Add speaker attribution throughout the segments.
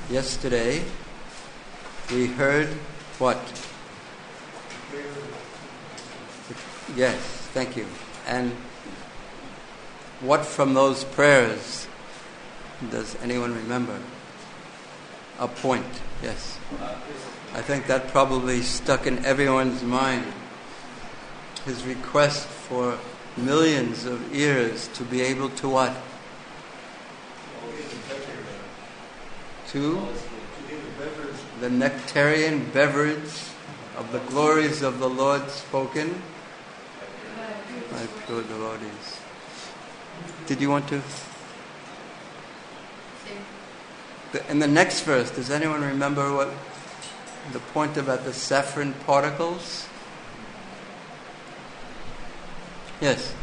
Speaker 1: yesterday we heard what? Yes, thank you. And what from those prayers does anyone remember? A point, yes. I think that probably stuck in everyone's mind. His request for millions of ears to be able to what? To the nectarian beverage of the glories of the Lord spoken by pure devotees. Did you want to? In the next verse, does anyone remember what the point about the saffron particles? Yes.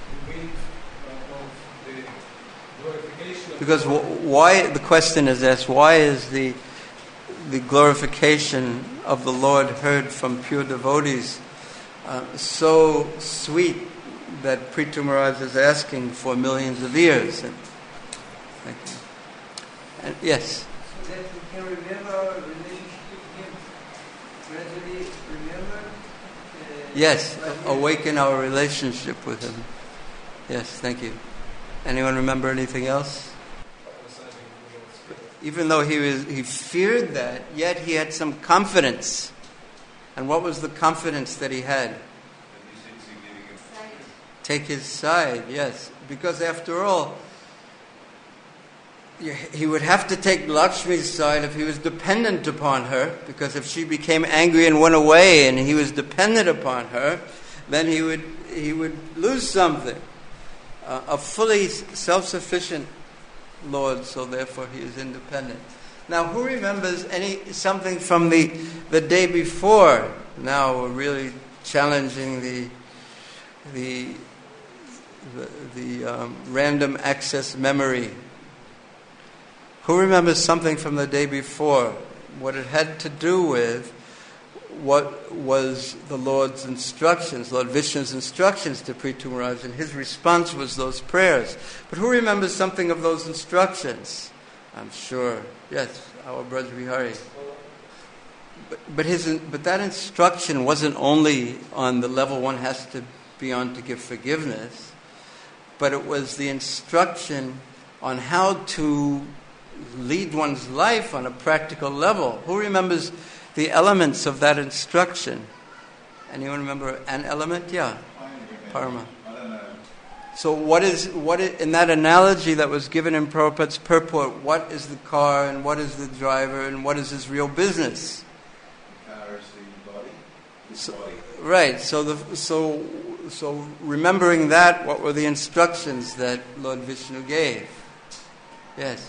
Speaker 1: Because why, the question is asked, why is the glorification of the Lord heard from pure devotees so sweet that Prithu Maharaj is asking for millions of years? And, thank you. And, yes?
Speaker 2: So that we can remember our relationship with Him. Gradually remember?
Speaker 1: Yes, awaken our relationship with Him. Yes, thank you. Anyone remember anything else? Even though he feared that, yet he had some confidence. And what was the confidence that he had? Take his side, yes. Because after all, he would have to take Lakshmi's side if he was dependent upon her. Because if she became angry and went away and he was dependent upon her, then he would lose something. A fully self-sufficient Lord, so therefore he is independent. Now, who remembers something from the day before? Now we're really challenging the random access memory. Who remembers something from the day before? What it had to do with what was the Lord's instructions, Lord Vishnu's instructions to Prithu Maharaj, and his response was those prayers. But who remembers something of those instructions? I'm sure. Yes, our Braj Vihari. But that instruction wasn't only on the level one has to be on to give forgiveness, but it was the instruction on how to lead one's life on a practical level. Who remembers the elements of that instruction? Anyone remember an element? Yeah. Parama. So what is in that analogy that was given in Prabhupada's purport, what is the car and what is the driver and what is his real business?
Speaker 3: The car is the body.
Speaker 1: Body. Right. So remembering that, what were the instructions that Lord Vishnu gave? Yes.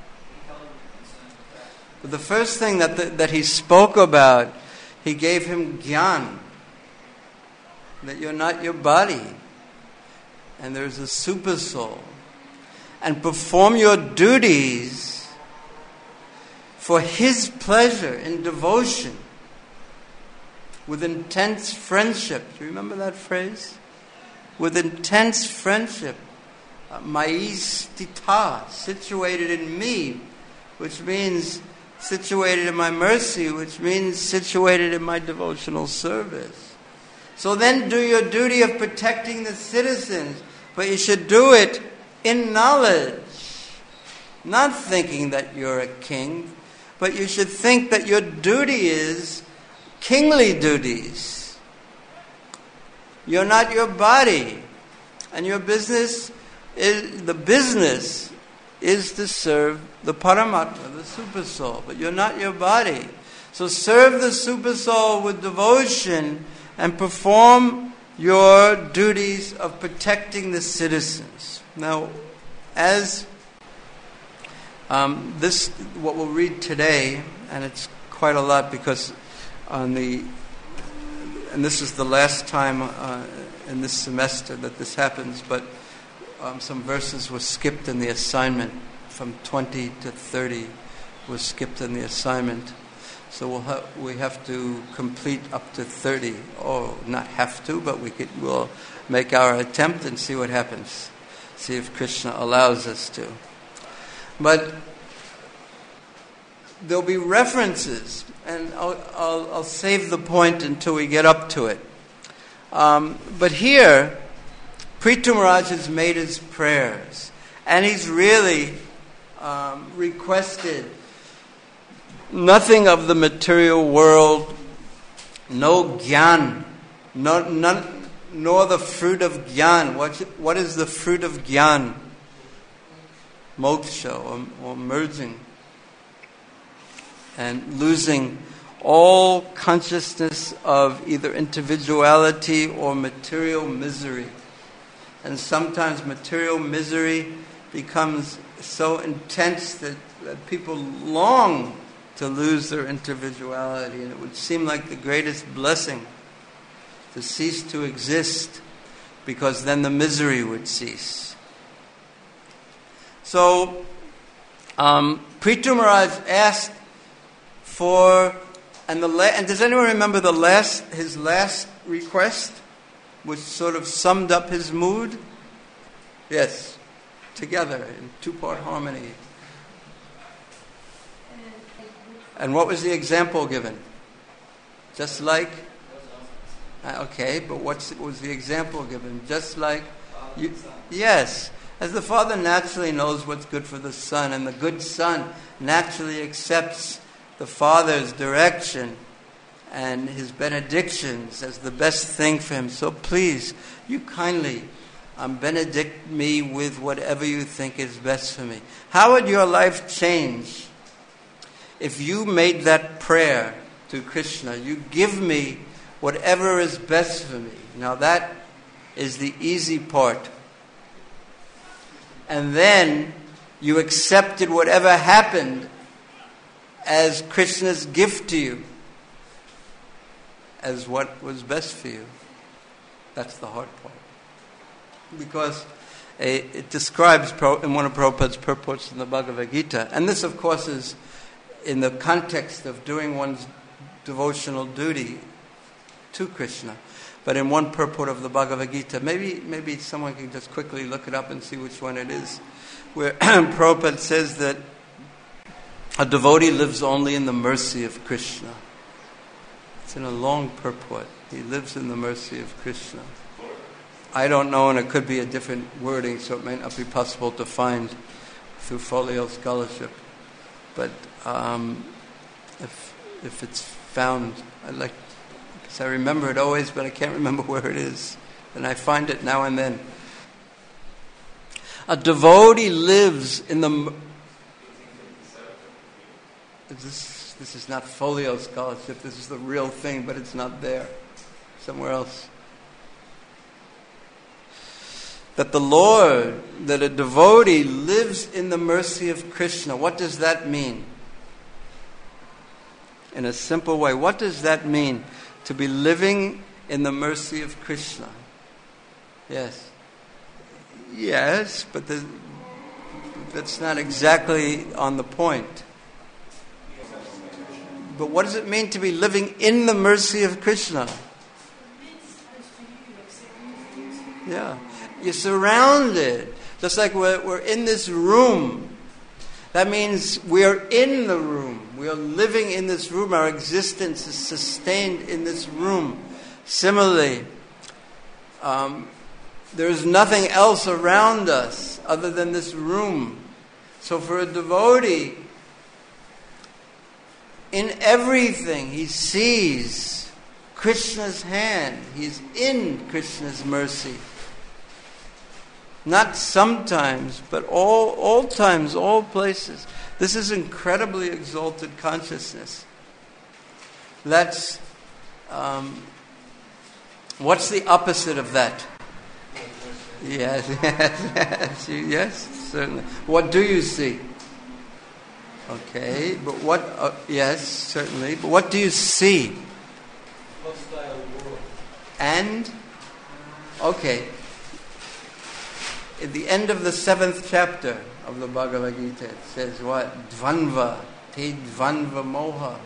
Speaker 1: But the first thing that he spoke about, he gave him gyan, that you're not your body, and there's a super soul, and perform your duties for his pleasure in devotion, with intense friendship. Do you remember that phrase? With intense friendship, mai stita, situated in me, which means situated in my mercy, which means situated in my devotional service. So then do your duty of protecting the citizens, but you should do it in knowledge. Not thinking that you're a king, but you should think that your duty is kingly duties. You're not your body, and your business is to serve the Paramatma, the Super Soul, but you're not your body. So serve the Super Soul with devotion and perform your duties of protecting the citizens. Now, as what we'll read today, and it's quite a lot because and this is the last time in this semester that this happens, but some verses were skipped in the assignment. From 20 to 30 was skipped in the assignment. So we have to complete up to 30. Oh, not have to, but we'll make our attempt and see what happens. See if Krishna allows us to. But there'll be references, and I'll save the point until we get up to it. But here, Prithu Maharaj has made his prayers, and he's really requested nothing of the material world, no gyan, nor the fruit of gyan. What is the fruit of gyan? Moksha, or merging, and losing all consciousness of either individuality or material misery. And sometimes material misery becomes so intense that people long to lose their individuality, and it would seem like the greatest blessing to cease to exist, because then the misery would cease. So, Prithu Maharaj asked for, and does anyone remember his last request, which sort of summed up his mood? Yes, together in two-part harmony. And what was the example given? Just like? Okay, but what was the example given? Just like? Yes. As the father naturally knows what's good for the son, and the good son naturally accepts the father's direction and his benedictions as the best thing for him. So please, you kindly benedict me with whatever you think is best for me. How would your life change if you made that prayer to Krishna? You give me whatever is best for me. Now that is the easy part. And then you accepted whatever happened as Krishna's gift to you, as what was best for you. That's the hard part. Because it describes in one of Prabhupada's purports in the Bhagavad Gita, and this of course is in the context of doing one's devotional duty to Krishna. But in one purport of the Bhagavad Gita, maybe someone can just quickly look it up and see which one it is, where Prabhupada says that a devotee lives only in the mercy of Krishna. It's in a long purport. He lives in the mercy of Krishna. I don't know, and it could be a different wording, so it may not be possible to find through folio scholarship. But if it's found, I'd like. I remember it always, but I can't remember where it is. And I find it now and then. A devotee lives in the... This is not folio scholarship. This is the real thing, but it's not there. Somewhere else. That a devotee lives in the mercy of Krishna. What does that mean? In a simple way, what does that mean? To be living in the mercy of Krishna. Yes. Yes, but that's not exactly on the point. But what does it mean to be living in the mercy of Krishna? Yeah. You're surrounded. Just like we're in this room. That means we are in the room. We are living in this room. Our existence is sustained in this room. Similarly, there is nothing else around us other than this room. So for a devotee, in everything he sees Krishna's hand. He's in Krishna's mercy. Not sometimes, but all times, all places. This is incredibly exalted consciousness. That's what's the opposite of that? Yes, certainly. What do you see? Okay, but what? Yes, certainly. But what do you see?
Speaker 2: Hostile world.
Speaker 1: And okay. At the end of the 7th chapter of the Bhagavad Gita, it says what? Dvanva, te dvanva moha.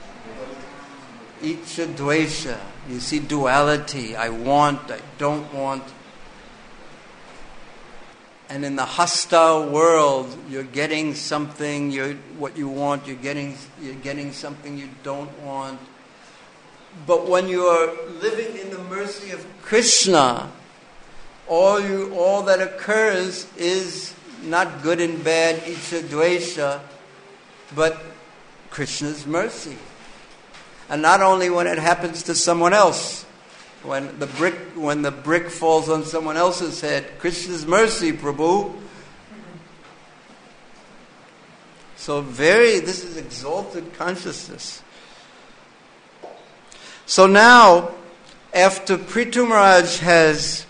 Speaker 1: Icha dvesha. You see duality. I want, I don't want. And in the hostile world, you're getting something, what you want, you're getting something you don't want. But when you are living in the mercy of Krishna, all that occurs is not good and bad, icha dvesha, but Krishna's mercy. And not only when it happens to someone else, when the brick falls on someone else's head, Krishna's mercy, Prabhu. So this is exalted consciousness. So now, after Prithu Maharaj has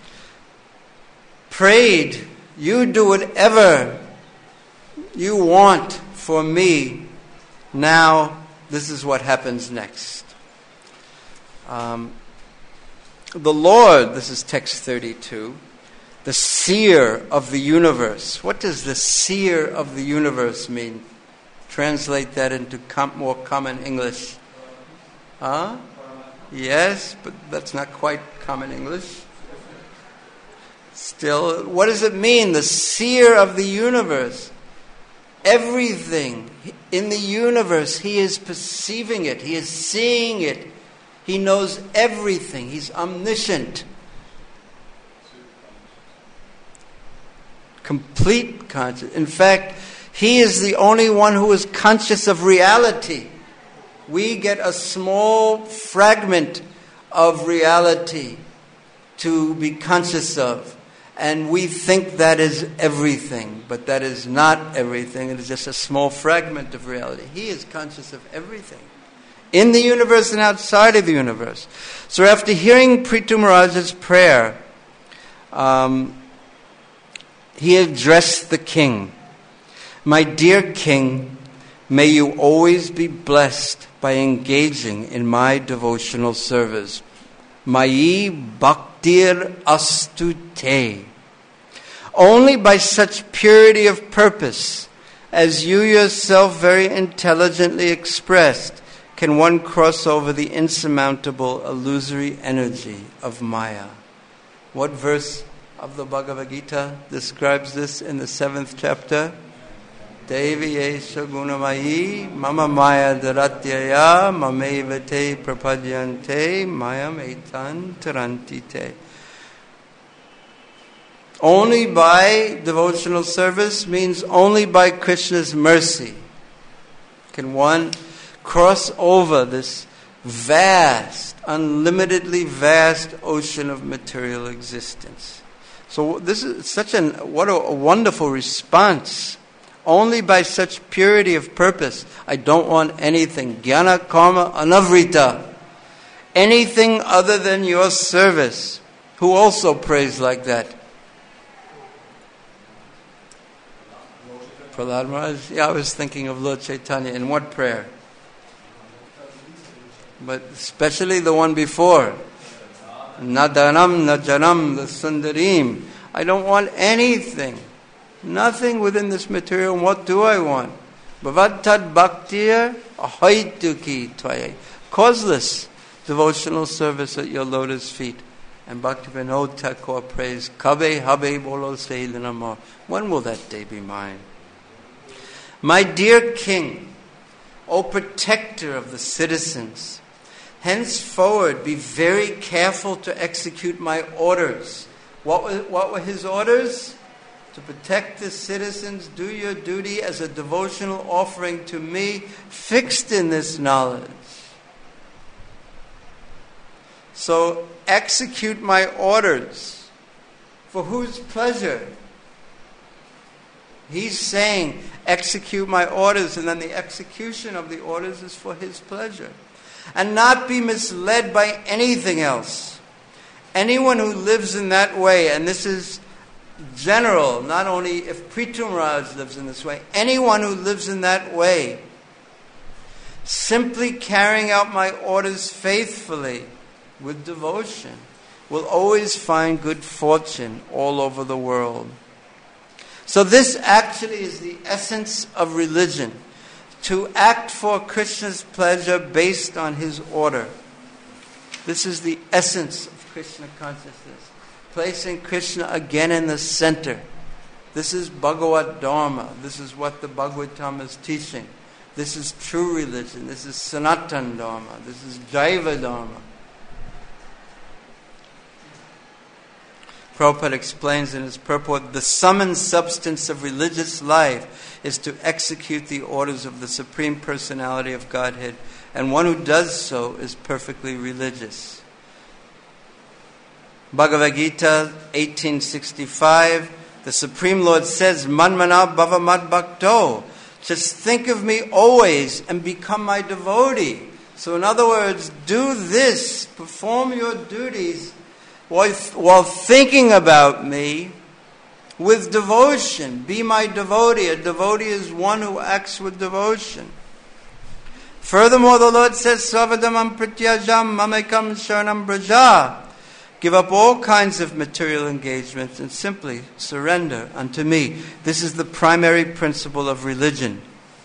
Speaker 1: prayed, you do whatever you want for me, now this is what happens next. The Lord, this is text 32, the seer of the universe. What does the seer of the universe mean? Translate that into more common English. Huh? Yes, but that's not quite common English. Still, what does it mean? The seer of the universe. Everything in the universe, he is perceiving it. He is seeing it. He knows everything. He's omniscient. Complete conscious. In fact, he is the only one who is conscious of reality. We get a small fragment of reality to be conscious of. And we think that is everything. But that is not everything. It is just a small fragment of reality. He is conscious of everything. In the universe and outside of the universe. So after hearing Prithu Maharaj's prayer, he addressed the king. My dear king, may you always be blessed by engaging in my devotional service. Mayi bhaktir astu te. Only by such purity of purpose, as you yourself very intelligently expressed, can one cross over the insurmountable illusory energy of Maya. What verse of the Bhagavad Gita describes this in the 7th chapter? Devi yesha gunamayi mama maya dharatyaya mameva te prapadyante mayam etan tarantite. Only by devotional service means only by Krishna's mercy can one cross over this vast, unlimitedly vast ocean of material existence. So this is what a wonderful response. Only by such purity of purpose. I don't want anything. Jnana karma anavrita. Anything other than your service. Who also prays like that? Prahlad Maharaj? Yeah, I was thinking of Lord Chaitanya. In what prayer? But especially the one before. Nadanam najanam the sundarim. I don't want anything. Nothing within this material. What do I want? Bhavatad bhaktir ahoituki tvaya. Causeless devotional service at your lotus feet. And Bhaktivinoda Thakur prays, Kabe habe bolo se linamar. When will that day be mine? My dear king, O protector of the citizens, henceforward be very careful to execute my orders. What were his orders? To protect the citizens, do your duty as a devotional offering to me, fixed in this knowledge. So execute my orders. For whose pleasure? He's saying, execute my orders, and then the execution of the orders is for his pleasure. And not be misled by anything else. Anyone who lives in that way, and this is general, not only if Prithu Maharaj lives in this way, anyone who lives in that way, simply carrying out my orders faithfully with devotion, will always find good fortune all over the world. So this actually is the essence of religion, to act for Krishna's pleasure based on his order. This is the essence of Krishna consciousness. Placing Krishna again in the center This is Bhagavad Dharma. This is what the Bhagavatam is teaching. This is true religion. This is Sanatan Dharma. This is Jaiva Dharma. Prabhupada explains in his purport, the sum and substance of religious life is to execute the orders of the Supreme Personality of Godhead, and one who does so is perfectly religious. Bhagavad Gita 1865, the Supreme Lord says, Manmana bhava mad bhakto. Just think of me always and become my devotee. So in other words, do this, perform your duties while thinking about me with devotion. Be my devotee. A devotee is one who acts with devotion. Furthermore, the Lord says, Savadamam pratyajam mamekam sharanam braja. Give up all kinds of material engagements and simply surrender unto me. This is the primary principle of religion.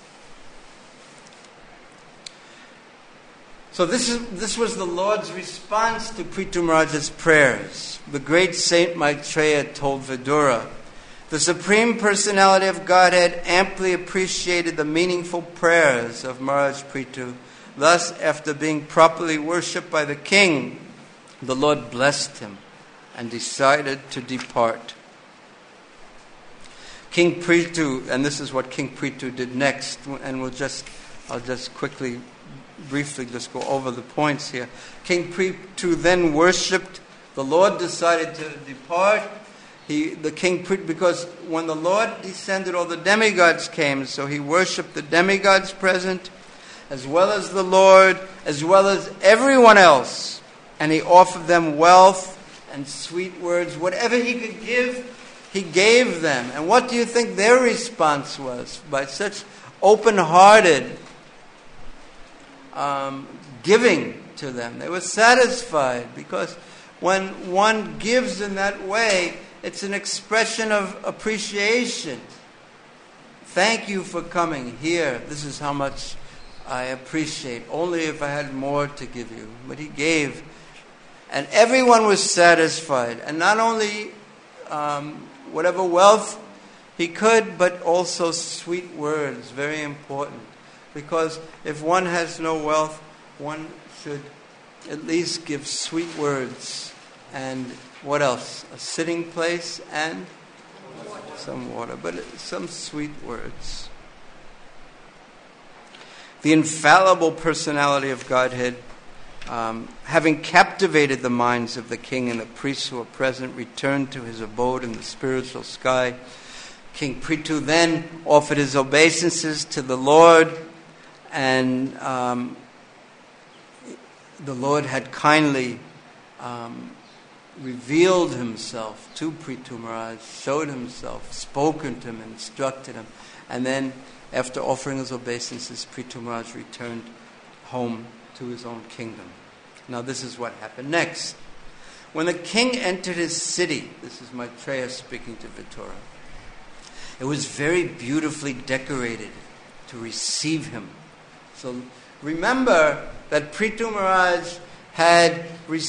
Speaker 1: So this was the Lord's response to Prithu Maharaj's prayers. The great Saint Maitreya told Vidura, the Supreme Personality of Godhead amply appreciated the meaningful prayers of Maharaj Prithu. Thus, after being properly worshipped by the king, the Lord blessed him and decided to depart. King Prithu, and this is what King Prithu did next, and I'll just briefly go over the points here. King Prithu then worshipped. The Lord decided to depart. Because when the Lord descended, all the demigods came, so he worshipped the demigods present, as well as the Lord, as well as everyone else. And he offered them wealth and sweet words. Whatever he could give, he gave them. And what do you think their response was? By such open-hearted giving to them. They were satisfied, because when one gives in that way, it's an expression of appreciation. Thank you for coming here. This is how much I appreciate. Only if I had more to give you. But he gave. And everyone was satisfied. And not only whatever wealth he could, but also sweet words. Very important. Because if one has no wealth, one should at least give sweet words. And what else? A sitting place and some water. But some sweet words. The infallible personality of Godhead, having captivated the minds of the king and the priests who were present, returned to his abode in the spiritual sky. King Prithu then offered his obeisances to the Lord, and the Lord had kindly revealed himself to Prithu Maharaj, showed himself, spoken to him, instructed him. And then, after offering his obeisances, Prithu Maharaj returned home to his own kingdom. Now this is what happened next. When the king entered his city, this is Maitreya speaking to Vidura, it was very beautifully decorated to receive him. So remember that Prithu Maharaj had,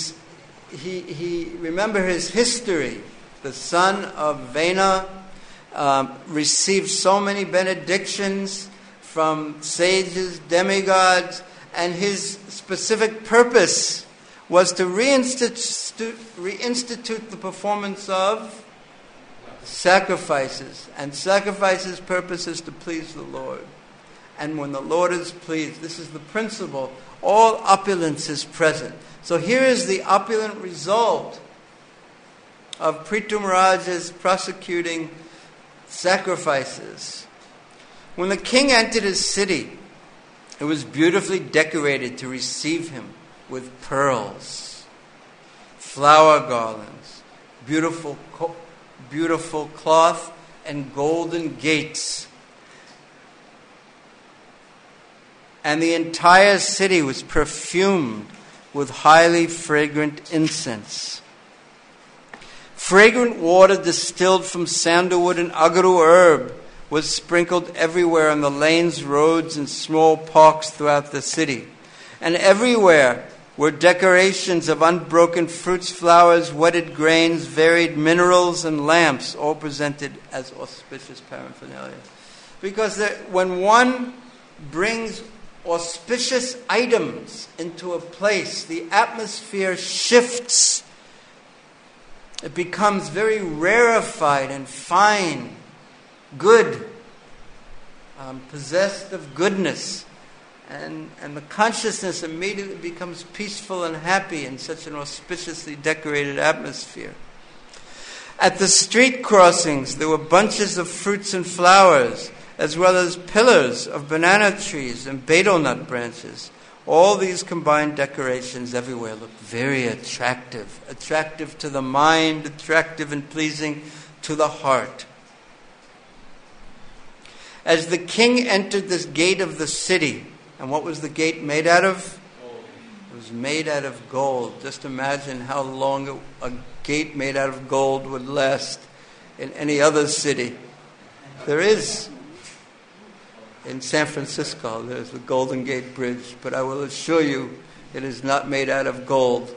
Speaker 1: remember his history. The son of Vena received so many benedictions from sages, demigods, and his specific purpose was to reinstitute the performance of sacrifices. And sacrifices' purpose is to please the Lord. And when the Lord is pleased, this is the principle, all opulence is present. So here is the opulent result of Prithu Maharaj's prosecuting sacrifices. When the king entered his city, it was beautifully decorated to receive him with pearls, flower garlands, beautiful cloth, and golden gates. And the entire city was perfumed with highly fragrant incense. Fragrant water distilled from sandalwood and agaru herb was sprinkled everywhere on the lanes, roads, and small parks throughout the city. And everywhere were decorations of unbroken fruits, flowers, wetted grains, varied minerals, and lamps, all presented as auspicious paraphernalia. Because when one brings auspicious items into a place, the atmosphere shifts. It becomes very rarefied and fine, good, possessed of goodness. And the consciousness immediately becomes peaceful and happy in such an auspiciously decorated atmosphere. At the street crossings, there were bunches of fruits and flowers, as well as pillars of banana trees and betel nut branches. All these combined decorations everywhere looked very attractive. Attractive to the mind, attractive and pleasing to the heart. As the king entered this gate of the city, and what was the gate made out of? Gold. It was made out of gold. Just imagine how long a gate made out of gold would last in any other city. There is. In San Francisco, there's the Golden Gate Bridge, but I will assure you it is not made out of gold.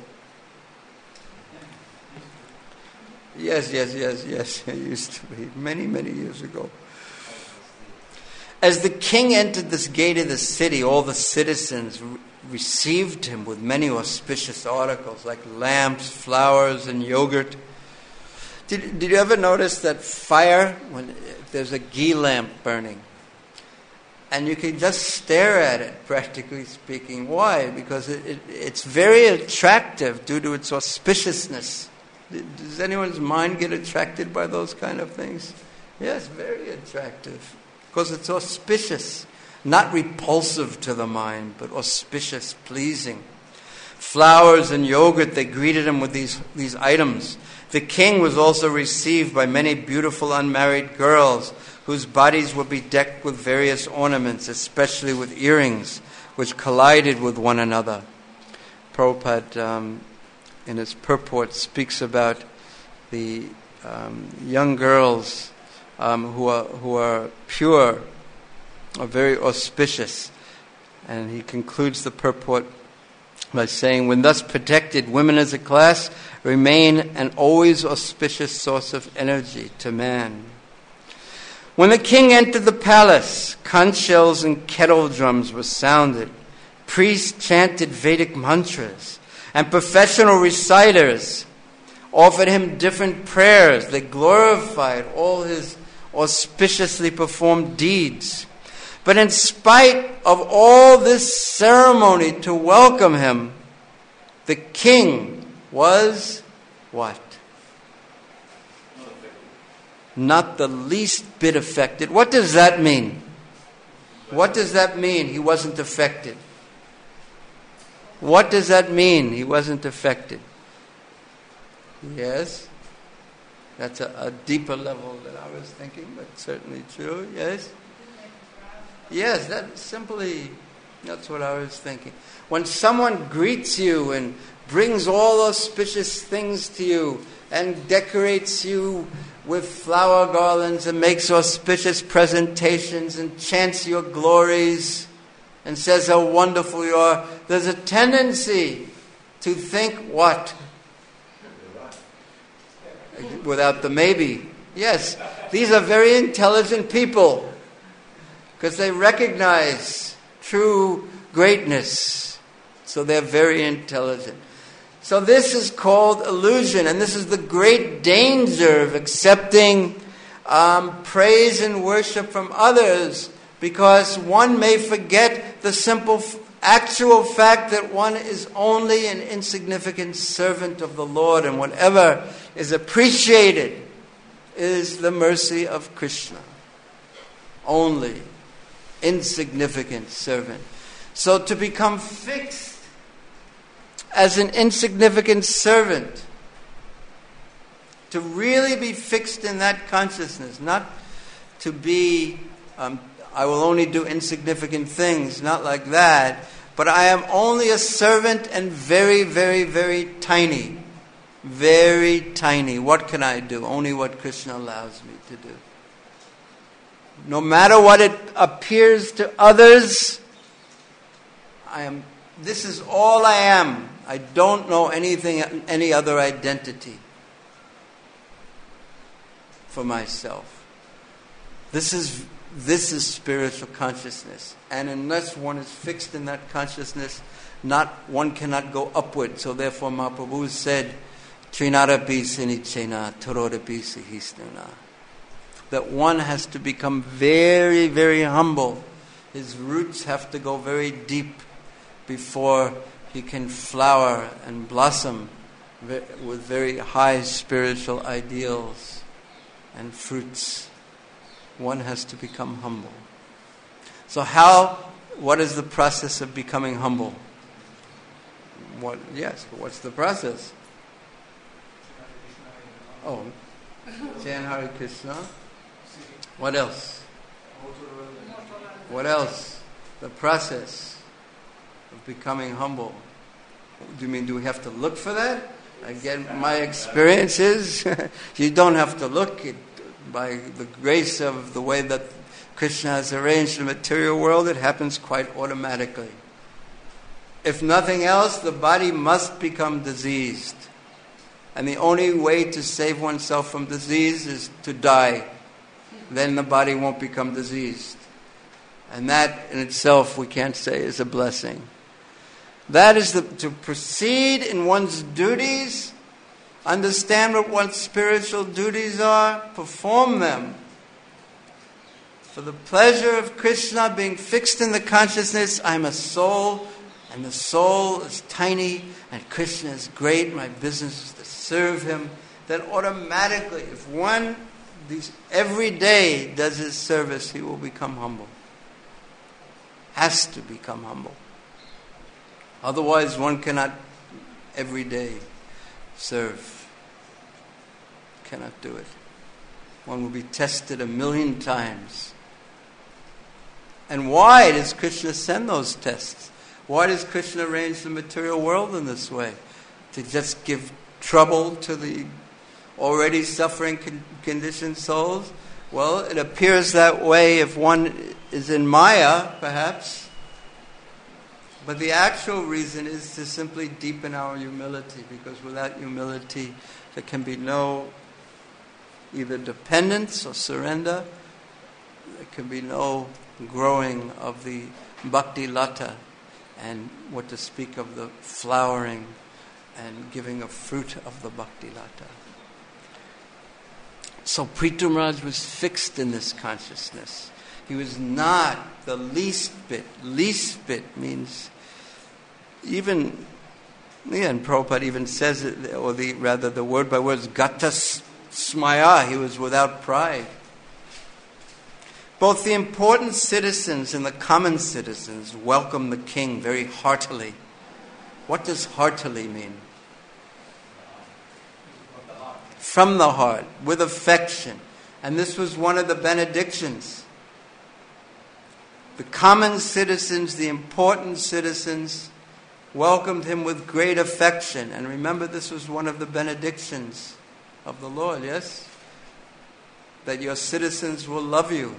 Speaker 1: Yes, it used to be, many, many years ago. As the king entered this gate of the city, all the citizens received him with many auspicious articles like lamps, flowers, and yogurt. Did you ever notice that fire, when there's a ghee lamp burning, and you can just stare at it, practically speaking? Why? Because it's very attractive due to its auspiciousness. Does anyone's mind get attracted by those kind of things? Yes, very attractive. Because it's auspicious, not repulsive to the mind, but auspicious, pleasing. Flowers and yogurt, they greeted him with these items. The king was also received by many beautiful unmarried girls whose bodies would be decked with various ornaments, especially with earrings, which collided with one another. Prabhupada, in his purport, speaks about the young girls who are pure, are very auspicious. And he concludes the purport by saying, when thus protected, women as a class remain an always auspicious source of energy to man. When the king entered the palace, conch shells and kettle drums were sounded. Priests chanted Vedic mantras, and professional reciters offered him different prayers. They glorified all his auspiciously performed deeds. But in spite of all this ceremony to welcome him, the king was what? Not the least bit affected. What does that mean? What does that mean, he wasn't affected? What does that mean, he wasn't affected? Yes? That's a deeper level than I was thinking, but certainly true. Yes? Yes, that's what I was thinking. When someone greets you and brings all auspicious things to you and decorates you with flower garlands and makes auspicious presentations and chants your glories and says how wonderful you are, there's a tendency to think what? Without the maybe. Yes, these are very intelligent people because they recognize true greatness. So they're very intelligent. So this is called illusion, and this is the great danger of accepting praise and worship from others, because one may forget the simple actual fact that one is only an insignificant servant of the Lord, and whatever is appreciated is the mercy of Krishna. Only insignificant servant. So to become fixed as an insignificant servant, to really be fixed in that consciousness, not to be, I will only do insignificant things, not like that, but I am only a servant and very, very, very tiny. Very tiny. What can I do? Only what Krishna allows me to do. No matter what it appears to others, I am this is all I am. I don't know any other identity for myself. This is spiritual consciousness. And unless one is fixed in that consciousness, one cannot go upward. So therefore Mahaprabhu said, Trinarapi sinichena tororapi sihisnuna. That one has to become very, very humble. His roots have to go very deep before he can flower and blossom with very high spiritual ideals and fruits. One has to become humble. So what is the process of becoming humble? What's the process? Oh, chant Hare Krishna. What else? What else? The process of becoming humble. Do you mean, do we have to look for that? Again, my experience is you don't have to look. By the grace of the way that Krishna has arranged the material world, it happens quite automatically. If nothing else, the body must become diseased. And the only way to save oneself from disease is to die. Then the body won't become diseased. And that in itself, we can't say is a blessing. That is to proceed in one's duties, understand what one's spiritual duties are, perform them. For the pleasure of Krishna, being fixed in the consciousness, I'm a soul, and the soul is tiny, and Krishna is great, my business is to serve him. Then automatically, if one every day does his service, he will become humble. Has to become humble. Otherwise, one cannot every day serve. Cannot do it. One will be tested 1,000,000 times. And why does Krishna send those tests? Why does Krishna arrange the material world in this way? To just give trouble to the already suffering conditioned souls? Well, it appears that way if one is in Maya, perhaps. But the actual reason is to simply deepen our humility, because without humility there can be no either dependence or surrender. There can be no growing of the bhakti lata, and what to speak of the flowering and giving of fruit of the bhakti lata. So Prithu Maharaj was fixed in this consciousness. He was not the least bit. Least bit means even, and Prabhupada even says it, or the word by word is gata smaya. He was without pride. Both the important citizens and the common citizens welcomed the king very heartily. What does heartily mean? From the heart, with affection. And this was one of the benedictions. The common citizens, the important citizens, welcomed him with great affection. And remember, this was one of the benedictions of the Lord, yes? That your citizens will love you.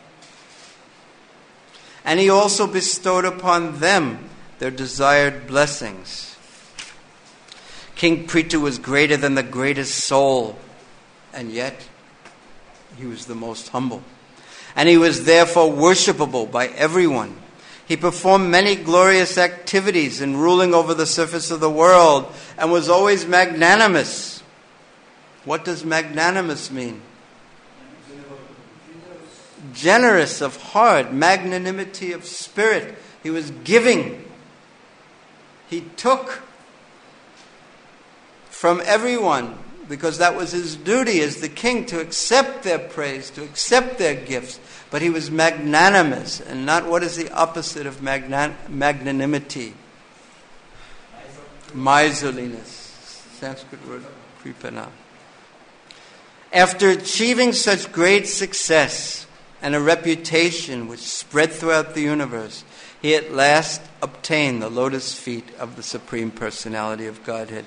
Speaker 1: And he also bestowed upon them their desired blessings. King Prithu was greater than the greatest soul, and yet he was the most humble. And he was therefore worshipable by everyone. He performed many glorious activities in ruling over the surface of the world, and was always magnanimous. What does magnanimous mean? Generous of heart, magnanimity of spirit. He was giving. He took from everyone, because that was his duty as the king, to accept their praise, to accept their gifts. But he was magnanimous, and not what is the opposite of magnanimity? Miserliness. Sanskrit word, kripana. After achieving such great success and a reputation which spread throughout the universe, he at last obtained the lotus feet of the Supreme Personality of Godhead.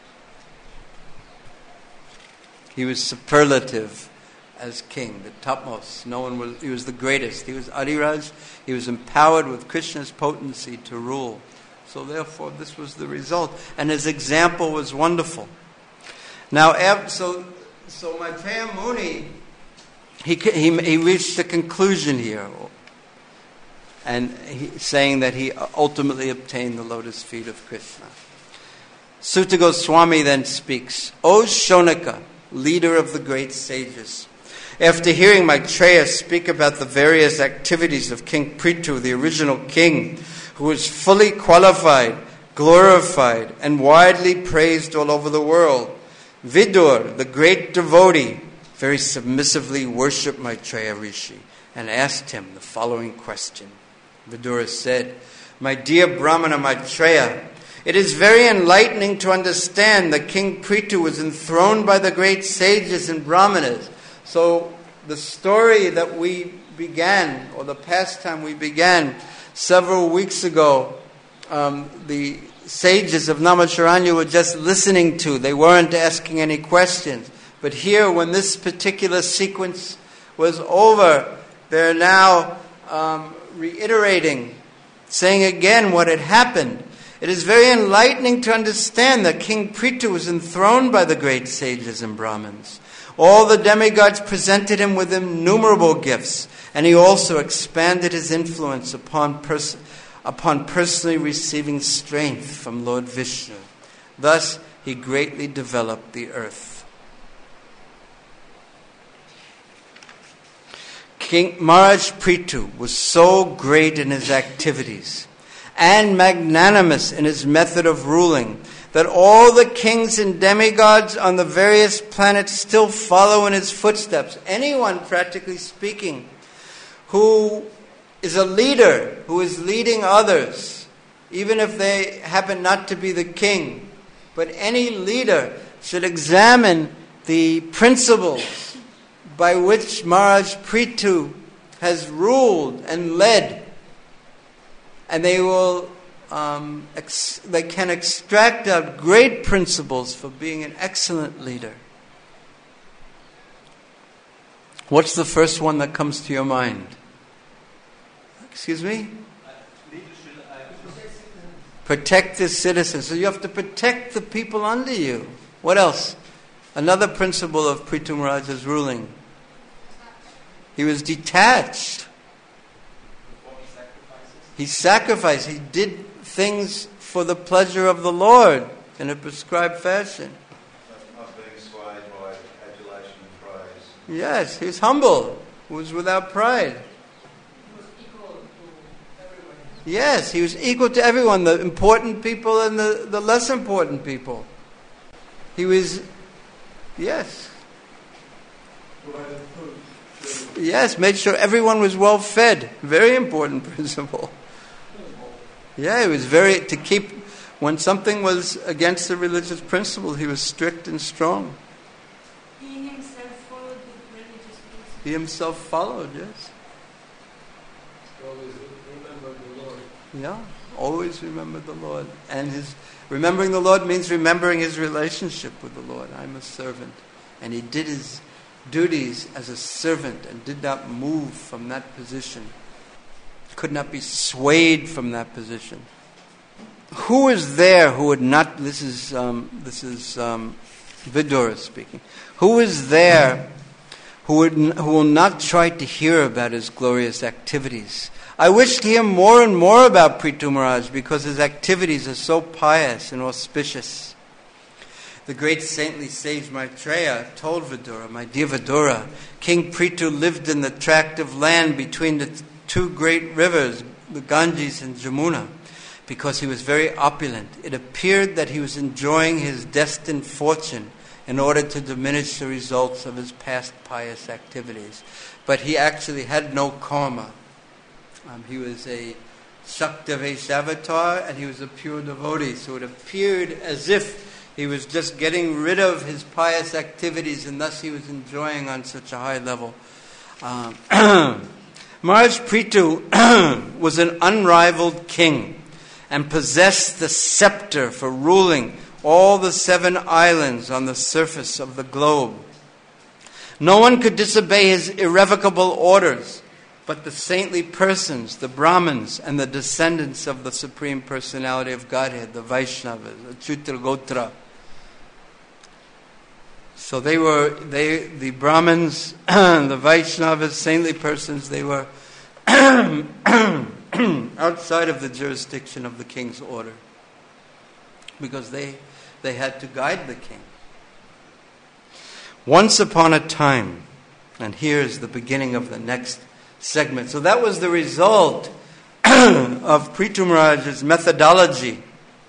Speaker 1: He was superlative as king, the topmost. He was the greatest. He was Adiraj. He was empowered with Krishna's potency to rule. So therefore, this was the result. And his example was wonderful. Now, so Maitreya Muni, he reached a conclusion here. And saying that he ultimately obtained the lotus feet of Krishna. Sutta Goswami then speaks, O Shonaka, leader of the great sages, after hearing Maitreya speak about the various activities of King Prithu, the original king, who was fully qualified, glorified, and widely praised all over the world, Vidur, the great devotee, very submissively worshipped Maitreya Rishi and asked him the following question. Vidura said, My dear Brahmana Maitreya, it is very enlightening to understand that King Prithu was enthroned by the great sages and Brahmanas. So the story that we began, or the pastime we began several weeks ago, the sages of Namacharanya were just listening to. They weren't asking any questions. But here, when this particular sequence was over, they're now reiterating, saying again what had happened. It is very enlightening to understand that King Prithu was enthroned by the great sages and Brahmins. All the demigods presented him with innumerable gifts, and he also expanded his influence upon personally receiving strength from Lord Vishnu. Thus, he greatly developed the earth. King Maharaj Prithu was so great in his activities and magnanimous in his method of ruling that all the kings and demigods on the various planets still follow in his footsteps. Anyone, practically speaking, who is a leader, who is leading others, even if they happen not to be the king, but any leader should examine the principles by which Maharaj Prithu has ruled and led, and they will they can extract out great principles for being an excellent leader. What's the first one that comes to your mind? Excuse me? Protect the citizens. So you have to protect the people under you. What else? Another principle of Prithu Maharaj's ruling. He was detached. He sacrificed. He did things for the pleasure of the Lord in a prescribed fashion.
Speaker 3: Not being swayed by adulation and praise.
Speaker 1: Yes, he was humble. He was without pride.
Speaker 2: He was equal to everyone.
Speaker 1: Yes, he was equal to everyone, the important people and the less important people. He was, yes. Yes, made sure everyone was well fed. Very important principle. Yeah, it was to keep, when something was against the religious principle, he was strict and strong.
Speaker 4: He himself followed the religious principles.
Speaker 1: He himself followed, yes.
Speaker 5: Always remember the Lord.
Speaker 1: Yeah, always remember the Lord. And remembering the Lord means remembering his relationship with the Lord. I'm a servant. And he did his duties as a servant and did not move from that position. Could not be swayed from that position. Who is there who would not? This is Vidura speaking. Who is there who will not try to hear about his glorious activities? I wish to hear more and more about Prithu Maharaj because his activities are so pious and auspicious. The great saintly sage Maitreya told Vidura, my dear Vidura, King Prithu lived in the tract of land between the two great rivers, the Ganges and Jamuna, because he was very opulent. It appeared that he was enjoying his destined fortune in order to diminish the results of his past pious activities. But he actually had no karma. He was a Shaktavesh avatar and he was a pure devotee. So it appeared as if he was just getting rid of his pious activities and thus he was enjoying on such a high level. Maharaj Prithu was an unrivaled king and possessed the scepter for ruling all the 7 islands on the surface of the globe. No one could disobey his irrevocable orders, but the saintly persons, the Brahmins, and the descendants of the Supreme Personality of Godhead, the Vaishnavas, the Achyuta Gotra. So the Brahmins, the Vaishnavas, saintly persons, they were outside of the jurisdiction of the king's order, because they had to guide the king. Once upon a time, and here's the beginning of the next segment. So that was the result of Prithu Maharaj's methodology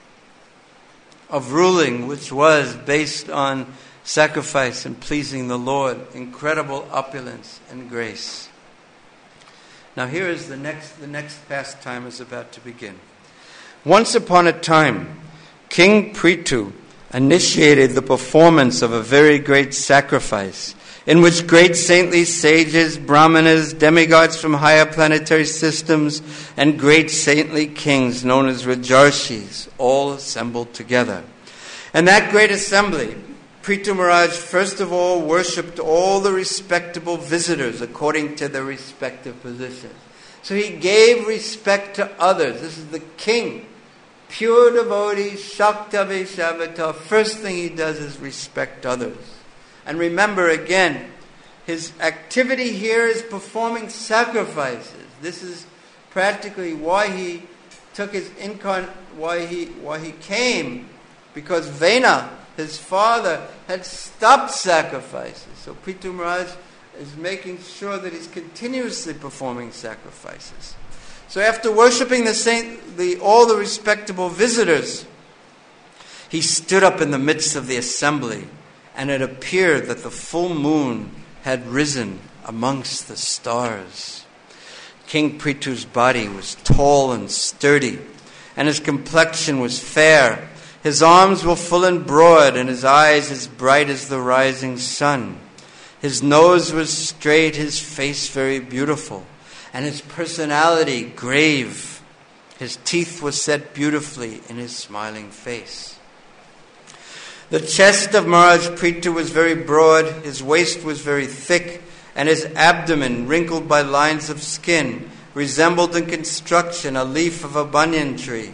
Speaker 1: of ruling, which was based on sacrifice and pleasing the Lord, incredible opulence and grace. Now here is the next pastime is about to begin. Once upon a time, King Prithu initiated the performance of a very great sacrifice, in which great saintly sages, brahmanas, demigods from higher planetary systems, and great saintly kings known as Rajarshis all assembled together. And that great assembly, Prithu Maharaj first of all worshipped all the respectable visitors according to their respective positions. So he gave respect to others. This is the king, pure devotee, Shakta Vaishavata. First thing he does is respect others. And remember again, his activity here is performing sacrifices. This is practically why he took his why he came, because Vena, his father, had stopped sacrifices. So Prithu Maharaj is making sure that he's continuously performing sacrifices. So after worshipping all the respectable visitors, he stood up in the midst of the assembly, and it appeared that the full moon had risen amongst the stars. King Prithu's body was tall and sturdy, and his complexion was fair. His arms were full and broad, and his eyes as bright as the rising sun. His nose was straight, his face very beautiful, and his personality grave. His teeth were set beautifully in his smiling face. The chest of Maharaj Prithu was very broad, his waist was very thick, and his abdomen, wrinkled by lines of skin, resembled in construction a leaf of a banyan tree.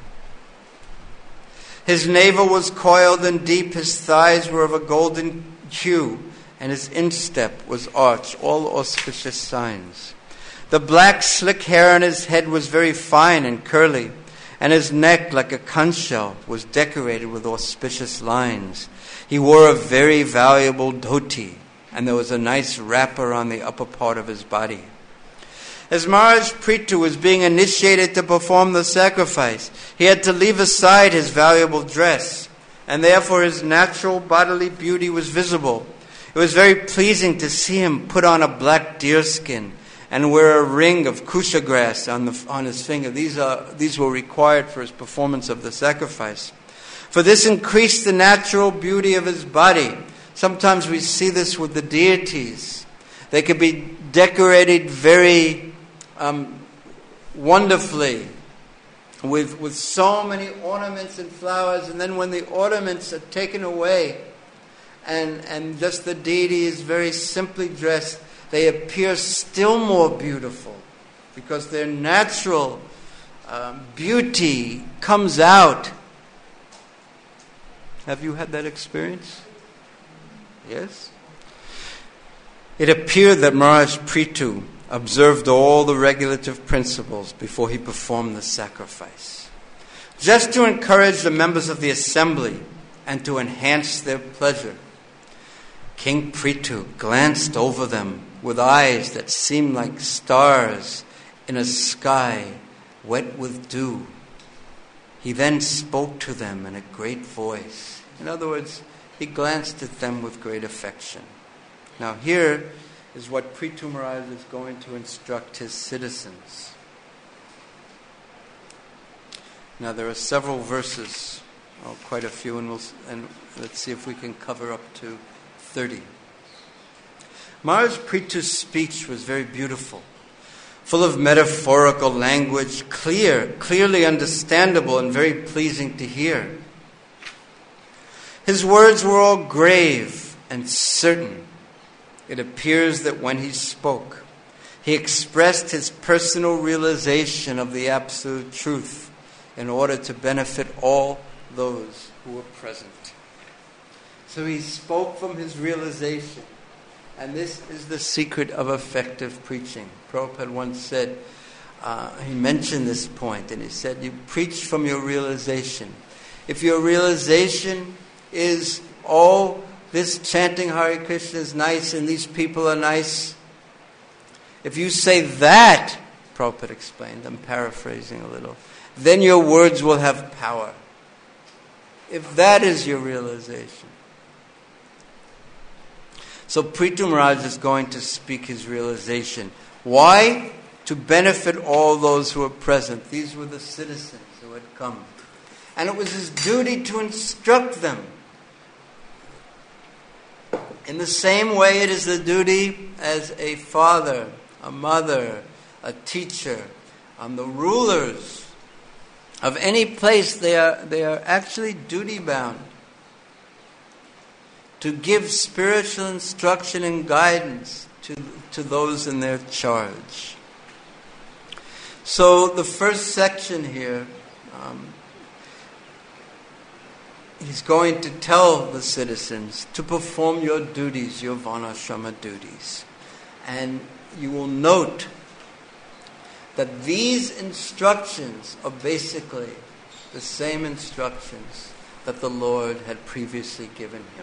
Speaker 1: His navel was coiled and deep, his thighs were of a golden hue, and his instep was arched, all auspicious signs. The black slick hair on his head was very fine and curly, and his neck, like a conch shell, was decorated with auspicious lines. He wore a very valuable dhoti, and there was a nice wrapper on the upper part of his body. As Maharaj Prithu was being initiated to perform the sacrifice, he had to leave aside his valuable dress, and therefore his natural bodily beauty was visible. It was very pleasing to see him put on a black deerskin and wear a ring of kusha grass on his finger. These were required for his performance of the sacrifice. For this increased the natural beauty of his body. Sometimes we see this with the deities. They could be decorated very wonderfully with so many ornaments and flowers, and then when the ornaments are taken away and just the deity is very simply dressed, they appear still more beautiful because their natural beauty comes out. Have you had that experience? Yes? It appeared that Maharaj Prithu observed all the regulative principles before he performed the sacrifice, just to encourage the members of the assembly and to enhance their pleasure. King Prithu glanced over them with eyes that seemed like stars in a sky wet with dew. He then spoke to them in a great voice. In other words, he glanced at them with great affection. Now here is what Prithu Maharaj is going to instruct his citizens. Now there are several verses, quite a few, and let's see if we can cover up to 30. Maharaj Prithu's speech was very beautiful, full of metaphorical language, clearly understandable and very pleasing to hear. His words were all grave and certain. It appears that when he spoke, He expressed his personal realization of the absolute truth in order to benefit all those who were present. So he spoke from his realization. And this is the secret of effective preaching. Prabhupada once said, he mentioned this point, and he said, you preach from your realization. If your realization is, oh, this chanting Hare Krishna is nice and these people are nice, if you say that, Prabhupada explained, I'm paraphrasing a little, then your words will have power. If that is your realization. So Prithu Maharaj is going to speak his realization. Why? To benefit all those who are present. These were the citizens who had come. And it was his duty to instruct them. In the same way it is the duty as a father, a mother, a teacher, the rulers of any place, they are actually duty bound to give spiritual instruction and guidance to those in their charge. So the first section here, he's going to tell the citizens to perform your duties, your Varnashrama duties. And you will note that these instructions are basically the same instructions that the Lord had previously given him.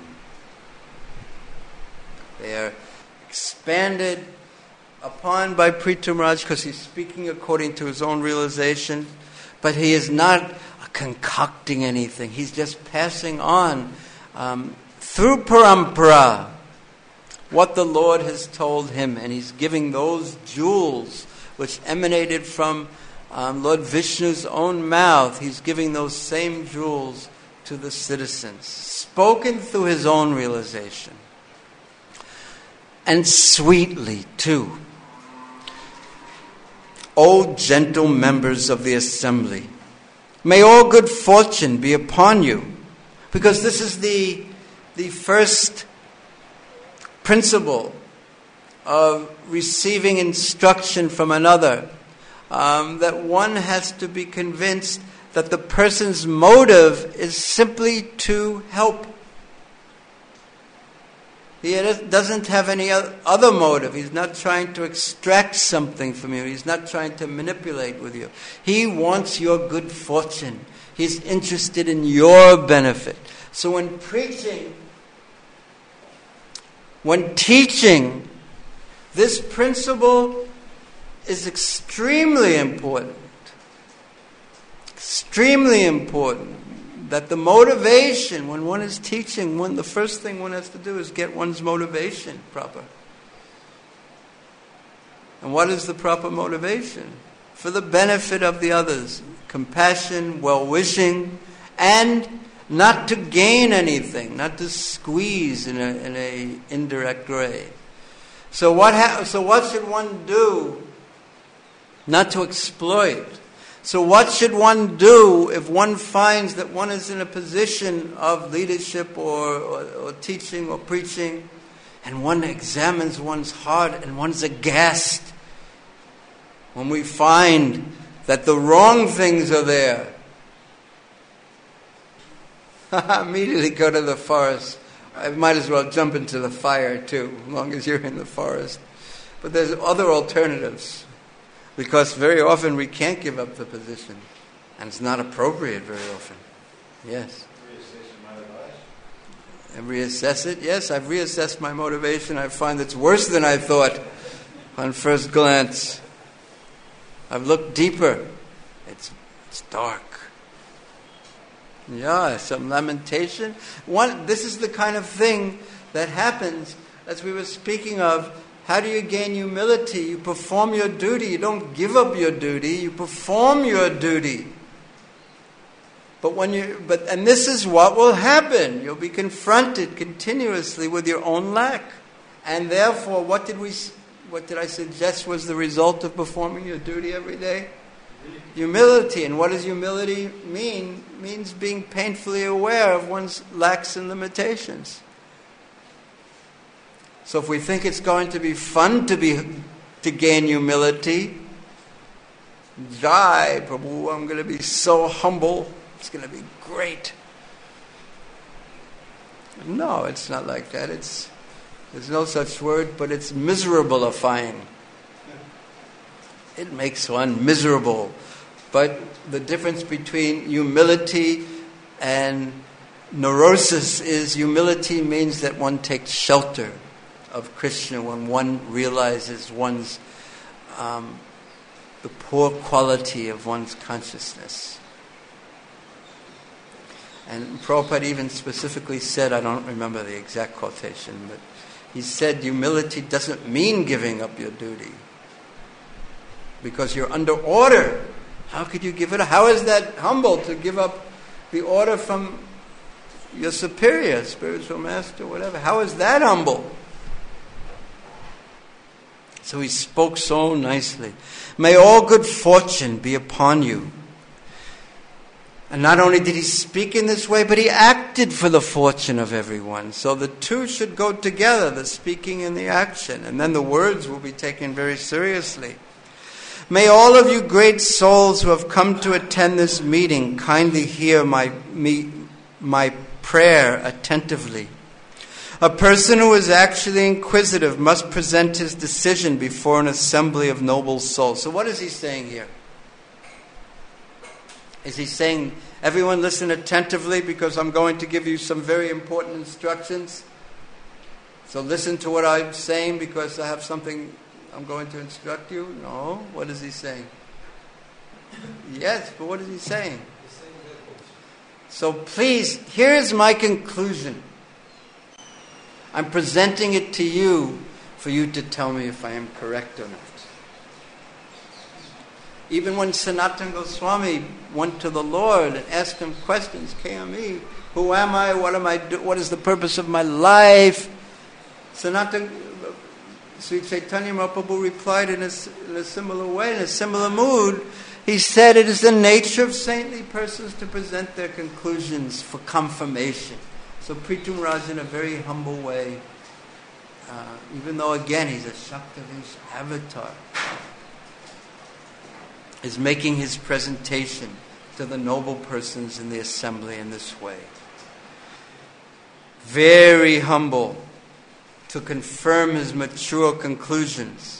Speaker 1: They are expanded upon by Prithu Maharaj because he's speaking according to his own realization, but he is not concocting anything. He's just passing on through parampara what the Lord has told him, and he's giving those jewels which emanated from Lord Vishnu's own mouth. He's giving those same jewels to the citizens, spoken through his own realization. And sweetly, too. O gentle members of the assembly, may all good fortune be upon you. Because this is the first principle of receiving instruction from another. That one has to be convinced that the person's motive is simply to help. He doesn't have any other motive. He's not trying to extract something from you. He's not trying to manipulate with you. He wants your good fortune. He's interested in your benefit. So when preaching, when teaching, this principle is extremely important. Extremely important. That the motivation, when one is teaching, the first thing one has to do is get one's motivation proper. And what is the proper motivation? For the benefit of the others. Compassion, well-wishing, and not to gain anything, not to squeeze in a indirect way. So what should one do? Not to exploit. So what should one do if one finds that one is in a position of leadership or teaching or preaching, and one examines one's heart and one's aghast when we find that the wrong things are there? Immediately go to the forest. I might as well jump into the fire too, as long as you're in the forest. But there's other alternatives. Because very often we can't give up the position. And it's not appropriate very often. Yes.
Speaker 3: Reassess your motivation.
Speaker 1: And reassess it? Yes, I've reassessed my motivation. I find it's worse than I thought on first glance. I've looked deeper. It's dark. Yeah, some lamentation. This is the kind of thing that happens, as we were speaking of. How do you gain humility? You perform your duty. You don't give up your duty. You perform your duty. And this is what will happen. You'll be confronted continuously with your own lack. And therefore, what did I suggest was the result of performing your duty every day? Humility. And what does humility mean? It means being painfully aware of one's lacks and limitations. So if we think it's going to be fun to to gain humility. Jai, Prabhu, I'm going to be so humble. It's going to be great. No, it's not like that. There's no such word, but it's miserableifying. It makes one miserable. But the difference between humility and neurosis is humility means that one takes shelter of Krishna when one realizes one's the poor quality of one's consciousness. And Prabhupada even specifically said, I don't remember the exact quotation, but he said humility doesn't mean giving up your duty. Because you're under order. How could you give it up? How is that humble to give up the order from your superior, spiritual master, whatever? How is that humble? So he spoke so nicely. May all good fortune be upon you. And not only did he speak in this way, but he acted for the fortune of everyone. So the two should go together, the speaking and the action. And then the words will be taken very seriously. May all of you great souls who have come to attend this meeting kindly hear my prayer attentively. A person who is actually inquisitive must present his decision before an assembly of noble souls. So what is he saying here? Is he saying, everyone listen attentively because I'm going to give you some very important instructions? So listen to what I'm saying because I have something I'm going to instruct you? No. What is he saying? Yes, but what is he saying? So please, here's my conclusion. I'm presenting it to you for you to tell me if I am correct or not. Even when Sanatana Goswami went to the Lord and asked him questions, Kami, who am I? What am I? What is the purpose of my life? Sri Chaitanya Mahaprabhu replied in a similar way, in a similar mood. He said, it is the nature of saintly persons to present their conclusions for confirmation. So Pritu Maharaj, in a very humble way, even though again he's a Shaktavish avatar, is making his presentation to the noble persons in the assembly in this way. Very humble to confirm his mature conclusions.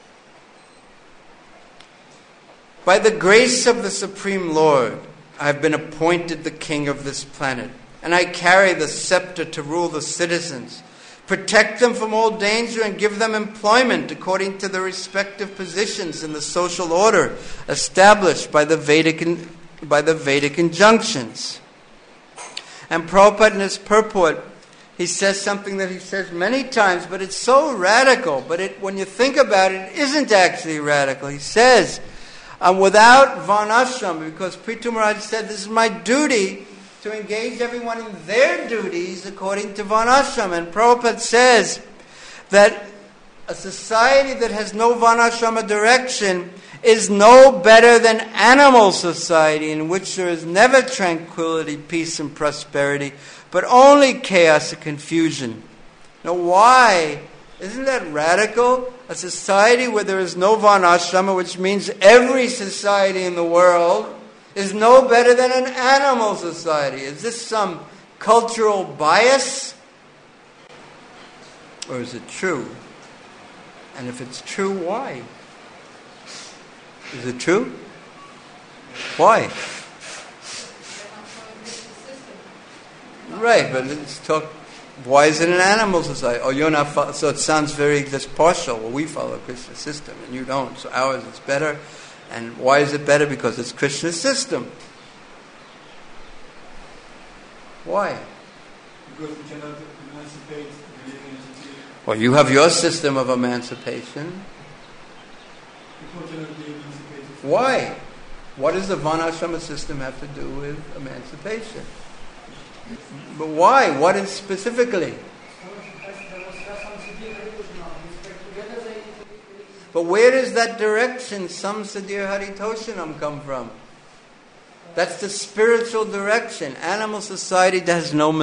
Speaker 1: By the grace of the Supreme Lord, I have been appointed the king of this planet, and I carry the scepter to rule the citizens, protect them from all danger, and give them employment according to their respective positions in the social order established by the Vedic injunctions. And Prabhupada in his purport, he says something that he says many times, but it's so radical. But when you think about it, it isn't actually radical. He says, without Varnashram, because Pritu Maharaj said, this is my duty to engage everyone in their duties according to Varnashram. And Prabhupada says that a society that has no Varnashrama direction is no better than animal society, in which there is never tranquility, peace, and prosperity, but only chaos and confusion. Now why? Isn't that radical? A society where there is no Varnashrama, which means every society in the world is no better than an animal society. Is this some cultural bias? Or is it true? And if it's true, why? Is it true? Why? Right, but let's talk. Why is it an animal society? Oh, you're not. So it sounds very just partial. Well, we follow Krishna's system, and you don't. So ours is better. And why is it better? Because it's Krishna's system. Why?
Speaker 6: Because we cannot emancipate the living entity.
Speaker 1: Well, you have your system of emancipation.
Speaker 6: People cannot be emancipated.
Speaker 1: Why? What does the Varnashrama system have to do with emancipation? But why? What is specifically? But where does that direction, Samsadir Haritoshanam, come from? That's the spiritual direction. Animal society has no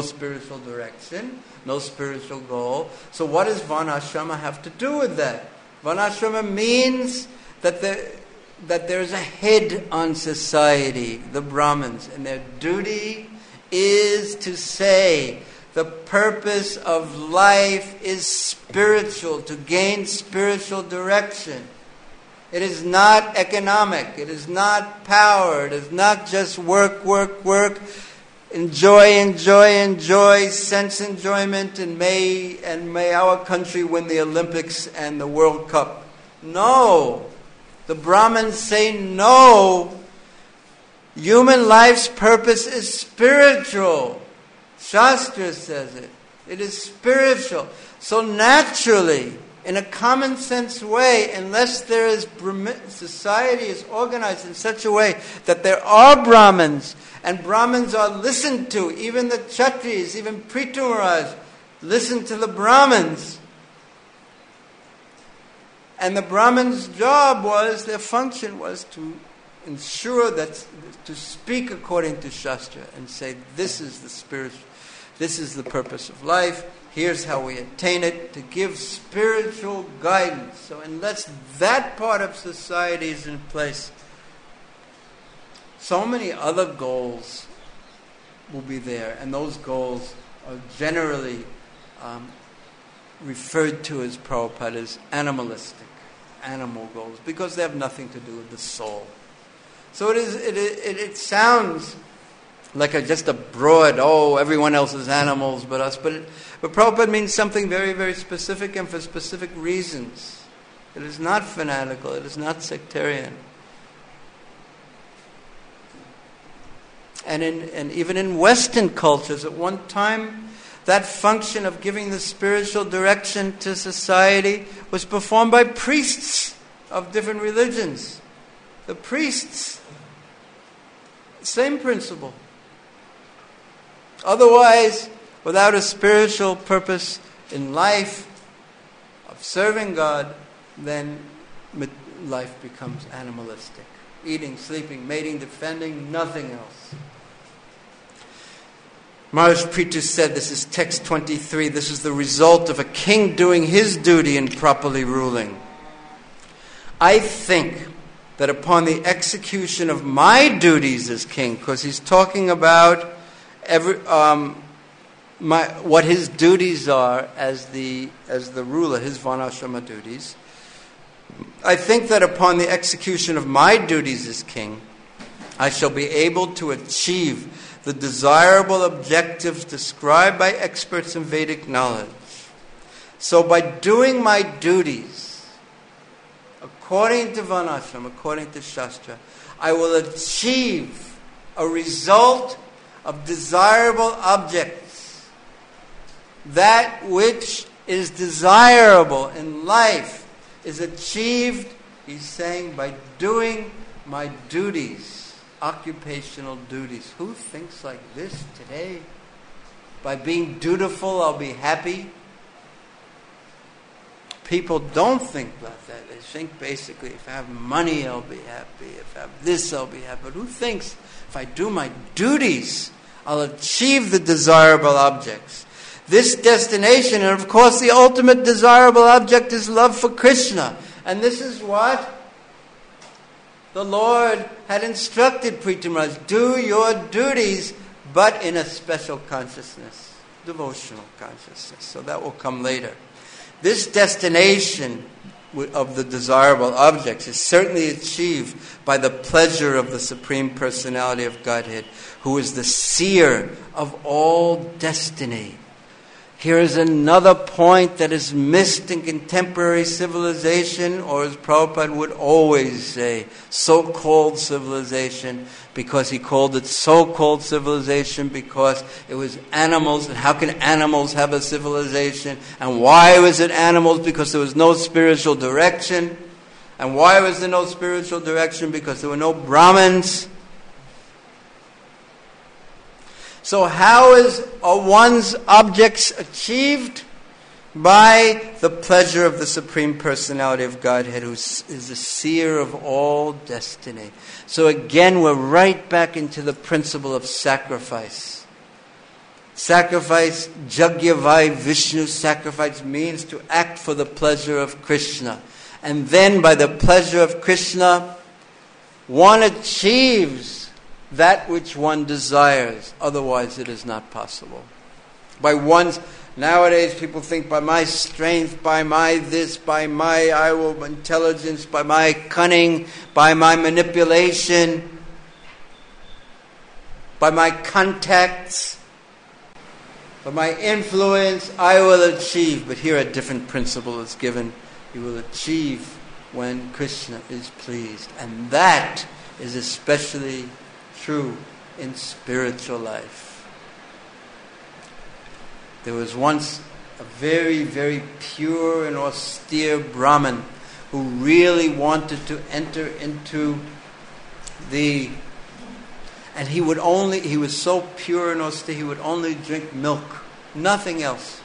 Speaker 1: spiritual direction, no spiritual goal. So what does Varnashrama have to do with that? Varnashrama means that there's a head on society, the Brahmins, and their duty is to say the purpose of life is spiritual, to gain spiritual direction. It is not economic. It is not power. It is not just work, work, work. Enjoy, enjoy, enjoy, sense enjoyment, and may our country win the Olympics and the World Cup. No. The Brahmins say no. Human life's purpose is spiritual. Shastra says it. It is spiritual. So naturally, in a common sense way, unless there is society is organized in such a way that there are Brahmins, and Brahmins are listened to, even the Kshatris, even Prithu Maharaj listened to the Brahmins. And the Brahmins' job was, their function was to ensure that, to speak according to Shastra and say, this is the spiritual, this is the purpose of life, here's how we attain it, to give spiritual guidance. So unless that part of society is in place, so many other goals will be there, and those goals are generally referred to as Prabhupada as animalistic, animal goals, because they have nothing to do with the soul. So it sounds like just a broad, everyone else is animals but us. But Prabhupada means something very, very specific and for specific reasons. It is not fanatical. It is not sectarian. And even in Western cultures, at one time, that function of giving the spiritual direction to society was performed by priests of different religions. The priests, same principle. Otherwise, without a spiritual purpose in life of serving God, then life becomes animalistic. Eating, sleeping, mating, defending, nothing else. Maharaj Prithu said, this is text 23, this is the result of a king doing his duty and properly ruling. I think that upon the execution of my duties as king, because he's talking about what his duties are as the ruler, his Varnashrama duties. I think that upon the execution of my duties as king, I shall be able to achieve the desirable objectives described by experts in Vedic knowledge. So by doing my duties, according to Varnashram, according to Shastra, I will achieve a result of desirable objects. That which is desirable in life is achieved, he's saying, by doing my duties. Occupational duties. Who thinks like this today? By being dutiful, I'll be happy. People don't think like that. They think basically, if I have money, I'll be happy. If I have this, I'll be happy. But who thinks, if I do my duties, I'll achieve the desirable objects? This destination, and of course the ultimate desirable object is love for Krishna. And this is what the Lord had instructed Prithu Maharaj, do your duties, but in a special consciousness, devotional consciousness. So that will come later. This destination of the desirable objects is certainly achieved by the pleasure of the Supreme Personality of Godhead, who is the seer of all destiny. Here is another point that is missed in contemporary civilization, or as Prabhupada would always say, so-called civilization, because he called it so-called civilization because it was animals, and how can animals have a civilization? And why was it animals? Because there was no spiritual direction. And why was there no spiritual direction? Because there were no Brahmins. So how are one's objects achieved? By the pleasure of the Supreme Personality of Godhead, who is the seer of all destiny. So again, we're right back into the principle of sacrifice. Sacrifice, Jagyavai Vishnu, sacrifice means to act for the pleasure of Krishna. And then by the pleasure of Krishna, one achieves that which one desires. Otherwise it is not possible. Nowadays people think by my strength, by my this, by my intelligence, by my cunning, by my manipulation, by my contacts, by my influence, I will achieve. But here a different principle is given. You will achieve when Krishna is pleased. And that is especially true in spiritual life. There was once a very, very pure and austere Brahmin who really wanted to enter into and he was so pure and austere, he would only drink milk, nothing else.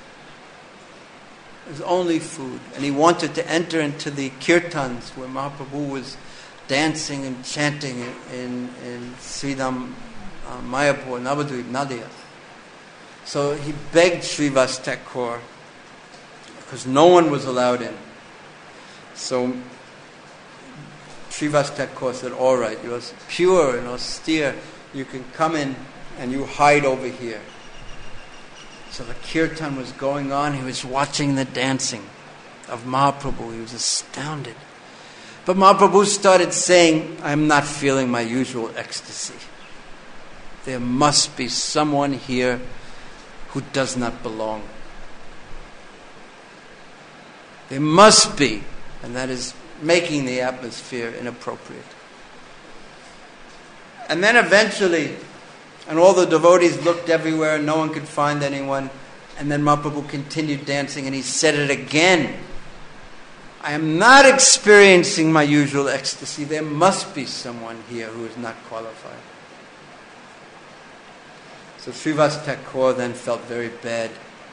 Speaker 1: It was only food. And he wanted to enter into the kirtans where Mahaprabhu was dancing and chanting in Sridham, Mayapur, Navadvip, Nadia. So he begged Srivas Thakur, because no one was allowed in. So Srivas Thakur said, all right, you're pure and austere, you can come in and you hide over here. So the kirtan was going on, he was watching the dancing of Mahaprabhu, he was astounded. But Mahaprabhu started saying, I'm not feeling my usual ecstasy. There must be someone here who does not belong. There must be, and that is making the atmosphere inappropriate. And then eventually, and all the devotees looked everywhere and no one could find anyone, and then Mahaprabhu continued dancing and he said it again. I am not experiencing my usual ecstasy. There must be someone here who is not qualified. So Srivas Thakur then felt very bad.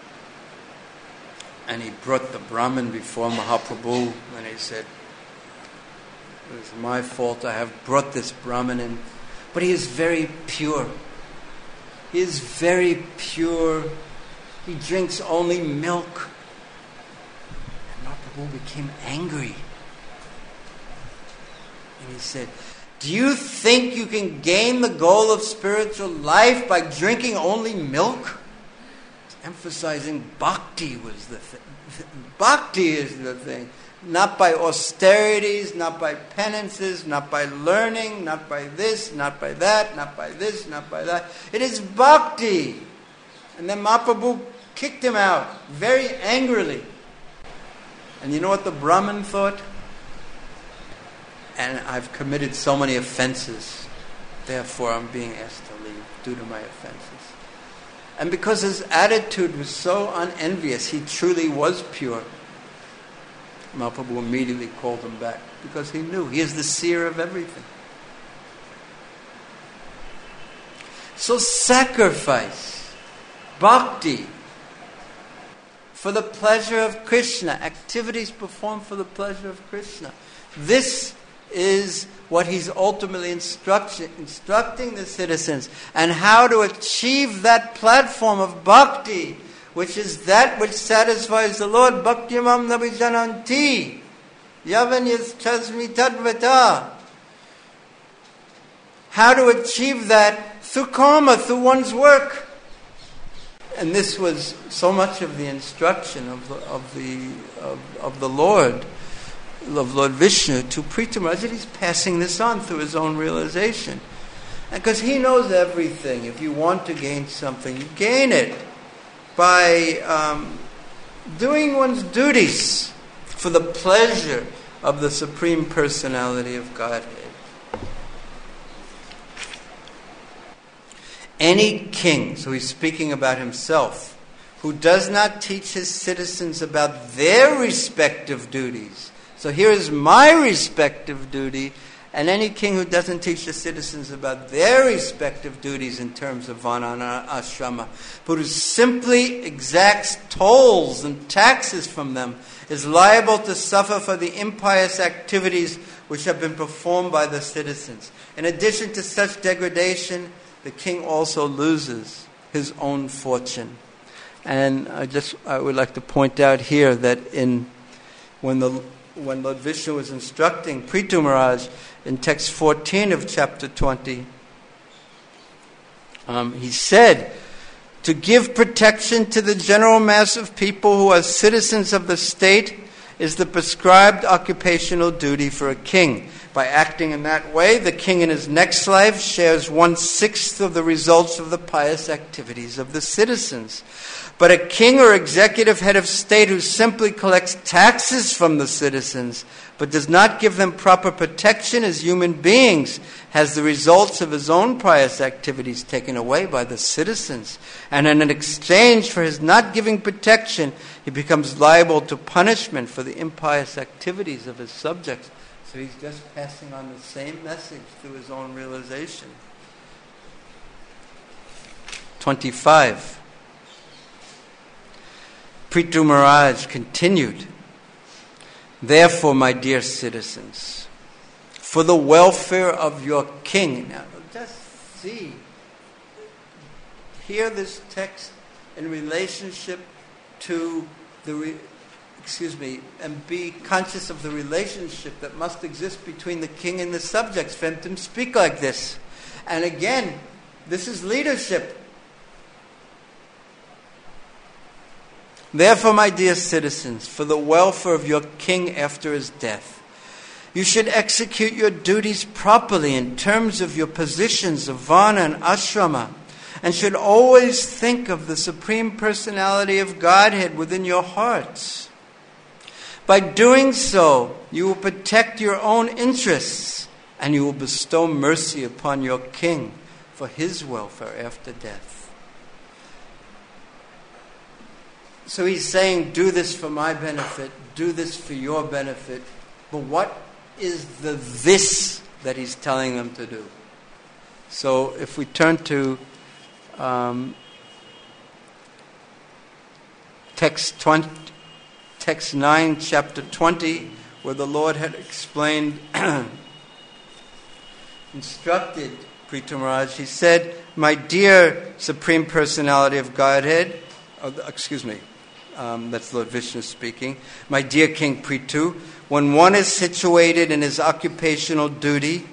Speaker 1: And he brought the Brahmin before Mahaprabhu and he said, it was my fault, I have brought this Brahmin in. But he is very pure. He is very pure. He drinks only milk. And Mahaprabhu became angry. And he said, do you think you can gain the goal of spiritual life by drinking only milk? Emphasizing bhakti was the thing. Bhakti is the thing. Not by austerities, not by penances, not by learning, not by this, not by that, not by this, not by that. It is bhakti. And then Mahaprabhu kicked him out very angrily. And you know what the Brahmin thought? And I've committed so many offenses, therefore I'm being asked to leave due to my offenses. And because his attitude was so unenvious, he truly was pure, Mahaprabhu immediately called him back, because he knew he is the seer of everything. So sacrifice, bhakti, for the pleasure of Krishna, activities performed for the pleasure of Krishna. This is what he's ultimately instructing the citizens, and how to achieve that platform of bhakti, which is that which satisfies the Lord. Bhaktimam navijananti yavan yaschasmi tadvata. How to achieve that through karma, through one's work. And this was so much of the instruction of the Lord, of Lord Vishnu to Prithviraj, that he's passing this on through his own realization. And because he knows everything. If you want to gain something, you gain it by doing one's duties for the pleasure of the Supreme Personality of Godhead. Any king, so he's speaking about himself, who does not teach his citizens about their respective duties. So here is my respective duty, and any king who doesn't teach the citizens about their respective duties in terms of varna ashrama, but who simply exacts tolls and taxes from them, is liable to suffer for the impious activities which have been performed by the citizens. In addition to such degradation, the king also loses his own fortune. And I would like to point out here that when the when Lord Vishnu was instructing Prithu Maharaj in text 14 of chapter 20, he said, to give protection to the general mass of people who are citizens of the state is the prescribed occupational duty for a king. By acting in that way, the king in his next life shares 1/6 of the results of the pious activities of the citizens. But a king or executive head of state who simply collects taxes from the citizens but does not give them proper protection as human beings has the results of his own pious activities taken away by the citizens. And in exchange for his not giving protection, he becomes liable to punishment for the impious activities of his subjects. So he's just passing on the same message through his own realization. 25. Prithu Maharaj continued, therefore, my dear citizens, for the welfare of your king. Now, just hear this text in relationship to and be conscious of the relationship that must exist between the king and the subjects for him to speak like this. And again, this is leadership. Therefore, my dear citizens, for the welfare of your king after his death, you should execute your duties properly in terms of your positions of varna and ashrama, and should always think of the Supreme Personality of Godhead within your hearts. By doing so, you will protect your own interests, and you will bestow mercy upon your king for his welfare after death. So he's saying, do this for my benefit, do this for your benefit. But what is the this that he's telling them to do? So if we turn to text 9, chapter 20, where the Lord had explained, instructed Prithu Maharaj, he said, my dear Supreme Personality of Godhead, that's Lord Vishnu speaking, my dear King Prithu, when one is situated in his occupational duty,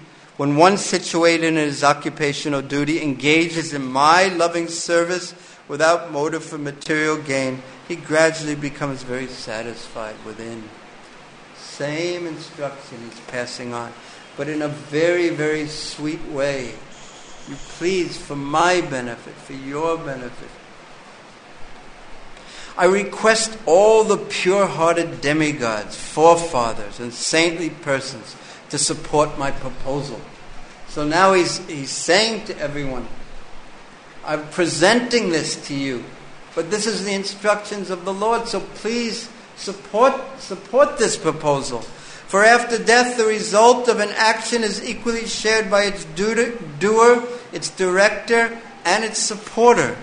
Speaker 1: engages in my loving service without motive for material gain, he gradually becomes very satisfied within. Same instruction he's passing on, but in a very, very sweet way. You please, for my benefit, for your benefit. I request all the pure-hearted demigods, forefathers, and saintly persons to support my proposal. So now he's saying to everyone, I'm presenting this to you, but this is the instructions of the Lord, so please support this proposal. For after death, the result of an action is equally shared by its doer, its director, and its supporter.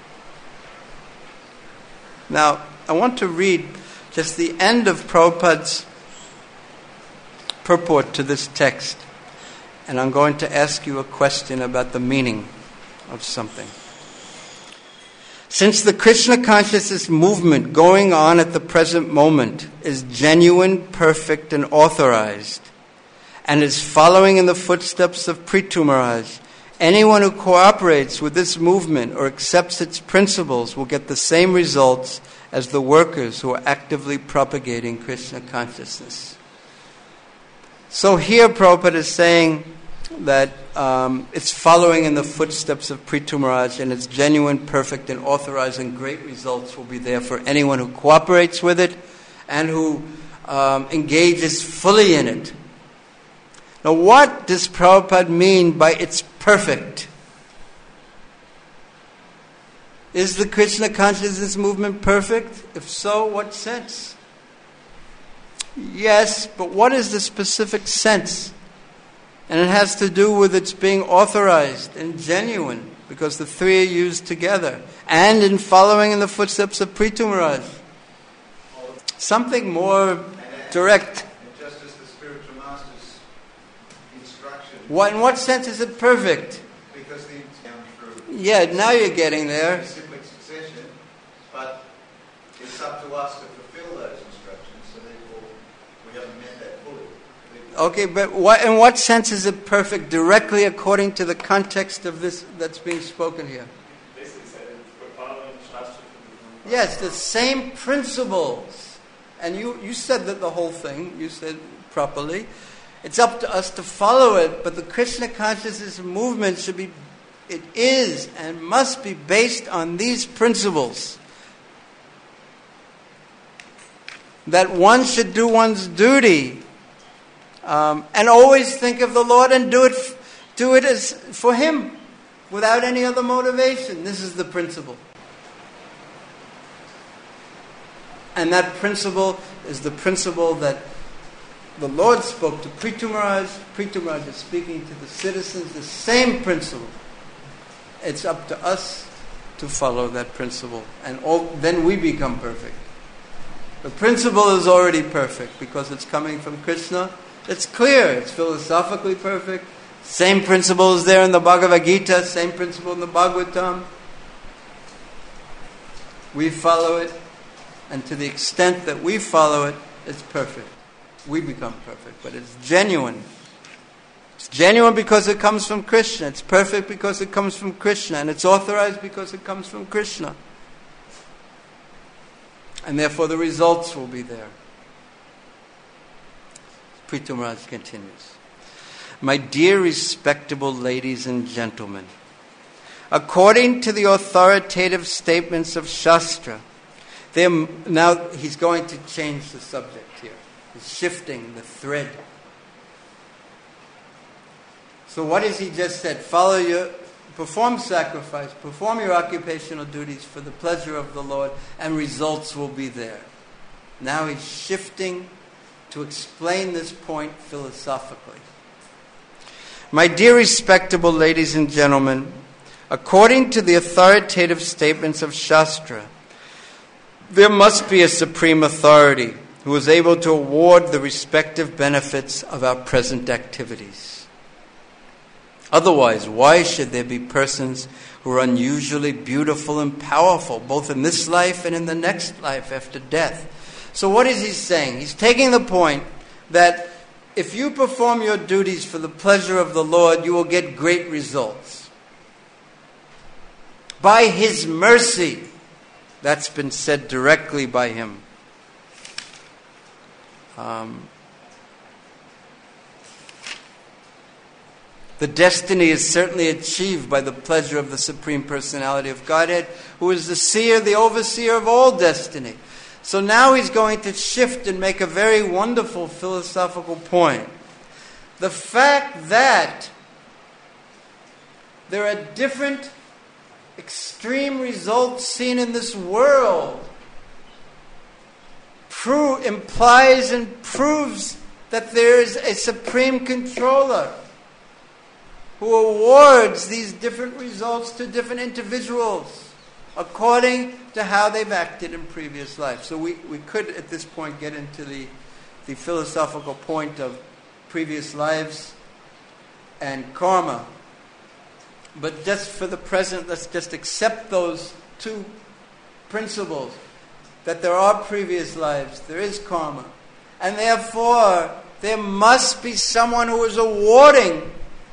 Speaker 1: Now, I want to read just the end of Prabhupada's purport to this text, and I'm going to ask you a question about the meaning of something. Since the Krishna consciousness movement going on at the present moment is genuine, perfect, and authorized, and is following in the footsteps of Prithu Maharaj, anyone who cooperates with this movement or accepts its principles will get the same results as the workers who are actively propagating Krishna consciousness. So here Prabhupada is saying that it's following in the footsteps of Prithu Maharaj, and it's genuine, perfect, and authorized, and great results will be there for anyone who cooperates with it and who engages fully in it. Now, what does Prabhupada mean by it's perfect? Is the Krishna consciousness movement perfect? If so, what sense? Yes, but what is the specific sense? And it has to do with its being authorized and genuine, because the three are used together, and in following in the footsteps of Prithu Maharaj. Something more direct.
Speaker 3: Just as the spiritual master's instruction.
Speaker 1: In what sense is it perfect?
Speaker 3: Because the down through.
Speaker 1: Yeah, now you're getting there.
Speaker 3: Cyclic succession, but it's up to us to fulfill those instructions. So therefore, we have a
Speaker 1: Okay, but in what sense is it perfect? Directly according to the context of this that's being spoken here.
Speaker 7: Basically said we're following Shastra.
Speaker 1: Yes, the same principles. And you said that the whole thing, you said properly. It's up to us to follow it, but the Krishna consciousness movement it is and must be based on these principles. That one should do one's duty, and always think of the Lord and do it as for Him, without any other motivation. This is the principle. And that principle is the principle that the Lord spoke to Prithu Maharaj. Prithu Maharaj is speaking to the citizens, the same principle. It's up to us to follow that principle. And then we become perfect. The principle is already perfect because it's coming from Krishna. It's clear. It's philosophically perfect. Same principle is there in the Bhagavad Gita. Same principle in the Bhagavatam. We follow it. And to the extent that we follow it, it's perfect. We become perfect. But it's genuine. It's genuine because it comes from Krishna. It's perfect because it comes from Krishna. And it's authorized because it comes from Krishna. And therefore the results will be there. Prithu Maharaj continues. My dear respectable ladies and gentlemen, according to the authoritative statements of Shastra, now he's going to change the subject here. He's shifting the thread. So what has he just said? Perform sacrifice, perform your occupational duties for the pleasure of the Lord, and results will be there. Now he's shifting to explain this point philosophically. My dear respectable ladies and gentlemen, according to the authoritative statements of Shastra, there must be a supreme authority who is able to award the respective benefits of our present activities. Otherwise, why should there be persons who are unusually beautiful and powerful, both in this life and in the next life after death? So what is he saying? He's taking the point that if you perform your duties for the pleasure of the Lord, you will get great results. By His mercy, that's been said directly by Him. The destiny is certainly achieved by the pleasure of the Supreme Personality of Godhead, who is the seer, the overseer of all destiny. So now he's going to shift and make a very wonderful philosophical point. The fact that there are different extreme results seen in this world implies and proves that there is a supreme controller who awards these different results to different individuals according to how they've acted in previous life. So we could at this point get into the philosophical point of previous lives and karma. But just for the present, let's just accept those two principles. That there are previous lives, there is karma. And therefore, there must be someone who is awarding.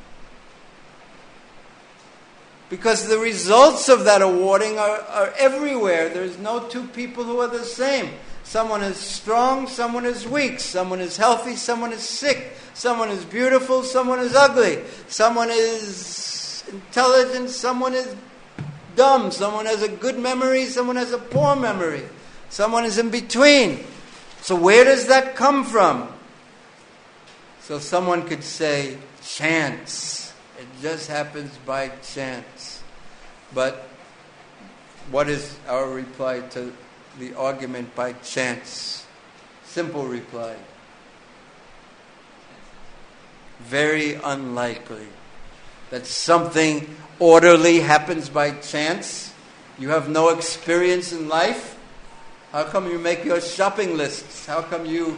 Speaker 1: Because the results of that awarding are everywhere. There's no two people who are the same. Someone is strong, someone is weak. Someone is healthy, someone is sick. Someone is beautiful, someone is ugly. Someone is intelligent, someone is dumb. Someone has a good memory, someone has a poor memory. Someone is in between. So where does that come from? So someone could say, chance. It just happens by chance. But what is our reply to the argument by chance? Simple reply. Very unlikely that something orderly happens by chance. You have no experience in life. How come you make your shopping lists? How come you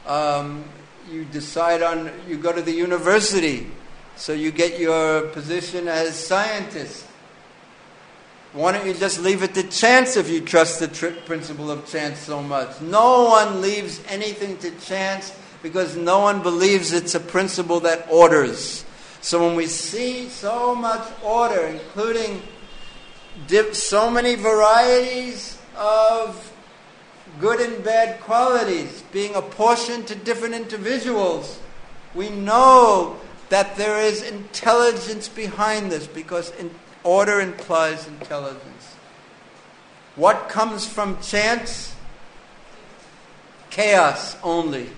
Speaker 1: decide on, you go to the university, so you get your position as scientist? Why don't you just leave it to chance if you trust the principle of chance so much? No one leaves anything to chance. because no one believes it's a principle that orders. So when we see so much order, including so many varieties of good and bad qualities being apportioned to different individuals, we know that there is intelligence behind this, because order implies intelligence. What comes from chance? Chaos only.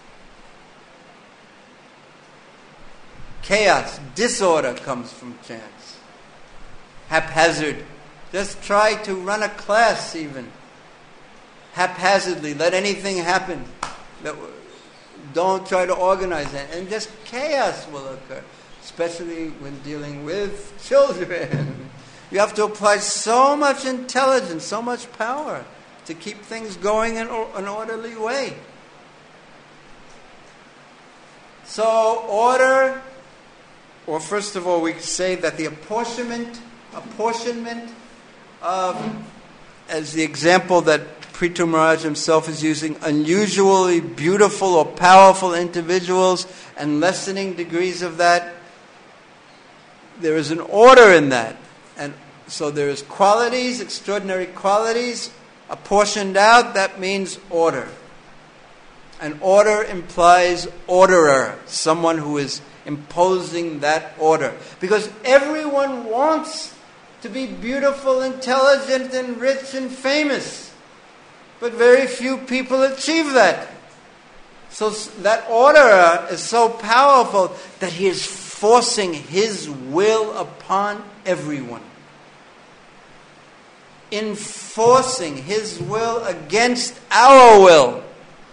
Speaker 1: Chaos, disorder comes from chance. Haphazard. Just try to run a class even. Haphazardly, let anything happen. Don't try to organize it. And just chaos will occur, especially when dealing with children. You have to apply so much intelligence, so much power to keep things going in an orderly way. So order, or first of all, we say that the apportionment of, as the example that Prithu Maharaj himself is using, unusually beautiful or powerful individuals and lessening degrees of that, there is an order in that. And so there is qualities, extraordinary qualities, apportioned out, that means order. And order implies orderer, someone who is imposing that order. Because everyone wants to be beautiful, intelligent, and rich and famous. But very few people achieve that. So that orderer is so powerful that he is forcing his will upon everyone. Enforcing his will against our will.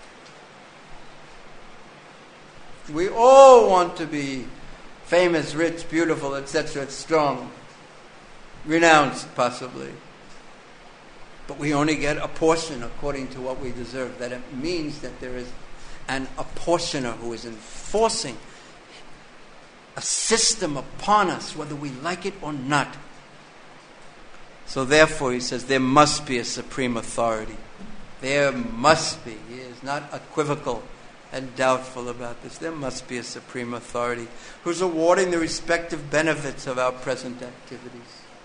Speaker 1: We all want to be famous, rich, beautiful, etc., strong, renounced possibly. But we only get a portion according to what we deserve. That it means that there is an apportioner who is enforcing a system upon us, whether we like it or not. So therefore, he says, there must be a supreme authority. There must be. He is not equivocal and doubtful about this. There must be a supreme authority who's awarding the respective benefits of our present activities.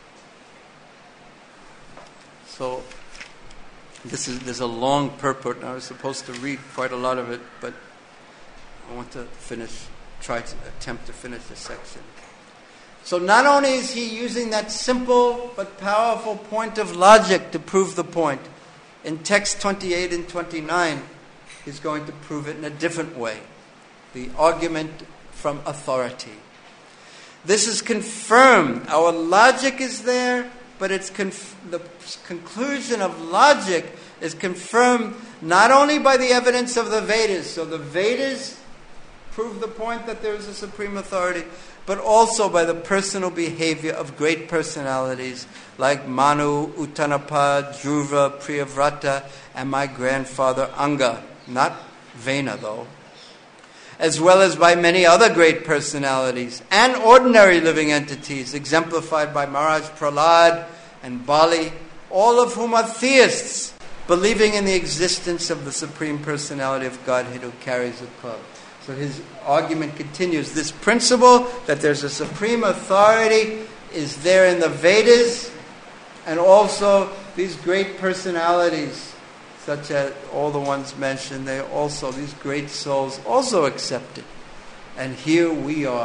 Speaker 1: So, there's a long purport, and I was supposed to read quite a lot of it, but I want to attempt to finish this section. So not only is he using that simple but powerful point of logic to prove the point, in text 28 and 29, he's going to prove it in a different way. The argument from authority. This is confirmed. Our logic is there, but it's the conclusion of logic is confirmed not only by the evidence of the Vedas. So the Vedas prove the point that there is a supreme authority, but also by the personal behavior of great personalities like Manu, Uttanapa, Dhruva, Priyavrata, and my grandfather Anga. Not Vena, though. As well as by many other great personalities and ordinary living entities, exemplified by Maharaj Prahlad and Bali, all of whom are theists, believing in the existence of the Supreme Personality of Godhead who carries a club. So his argument continues. This principle that there's a supreme authority is there in the Vedas, and also these great personalities, such as all the ones mentioned, these great souls also accept it. And here we are,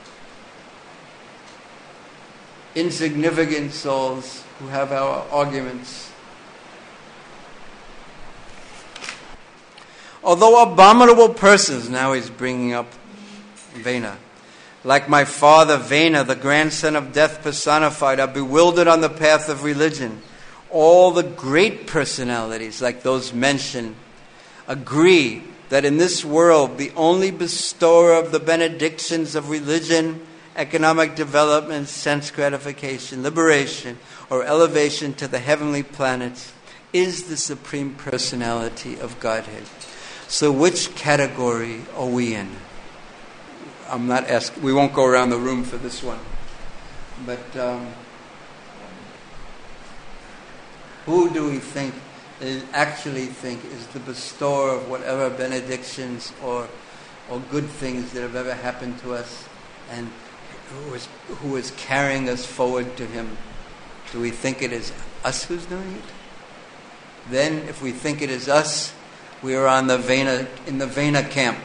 Speaker 1: insignificant souls who have our arguments. Although abominable persons, now he's bringing up Vena, like my father Vena, the grandson of death personified, are bewildered on the path of religion. All the great personalities, like those mentioned, agree that in this world the only bestower of the benedictions of religion, economic development, sense gratification, liberation, or elevation to the heavenly planets is the Supreme Personality of Godhead. So which category are we in? I'm not asking, we won't go around the room for this one. But who do we think actually think is the bestower of whatever benedictions or good things that have ever happened to us, and who is carrying us forward to Him? Do we think it is us who's doing it? Then, if we think it is us, we are in the Vena camp.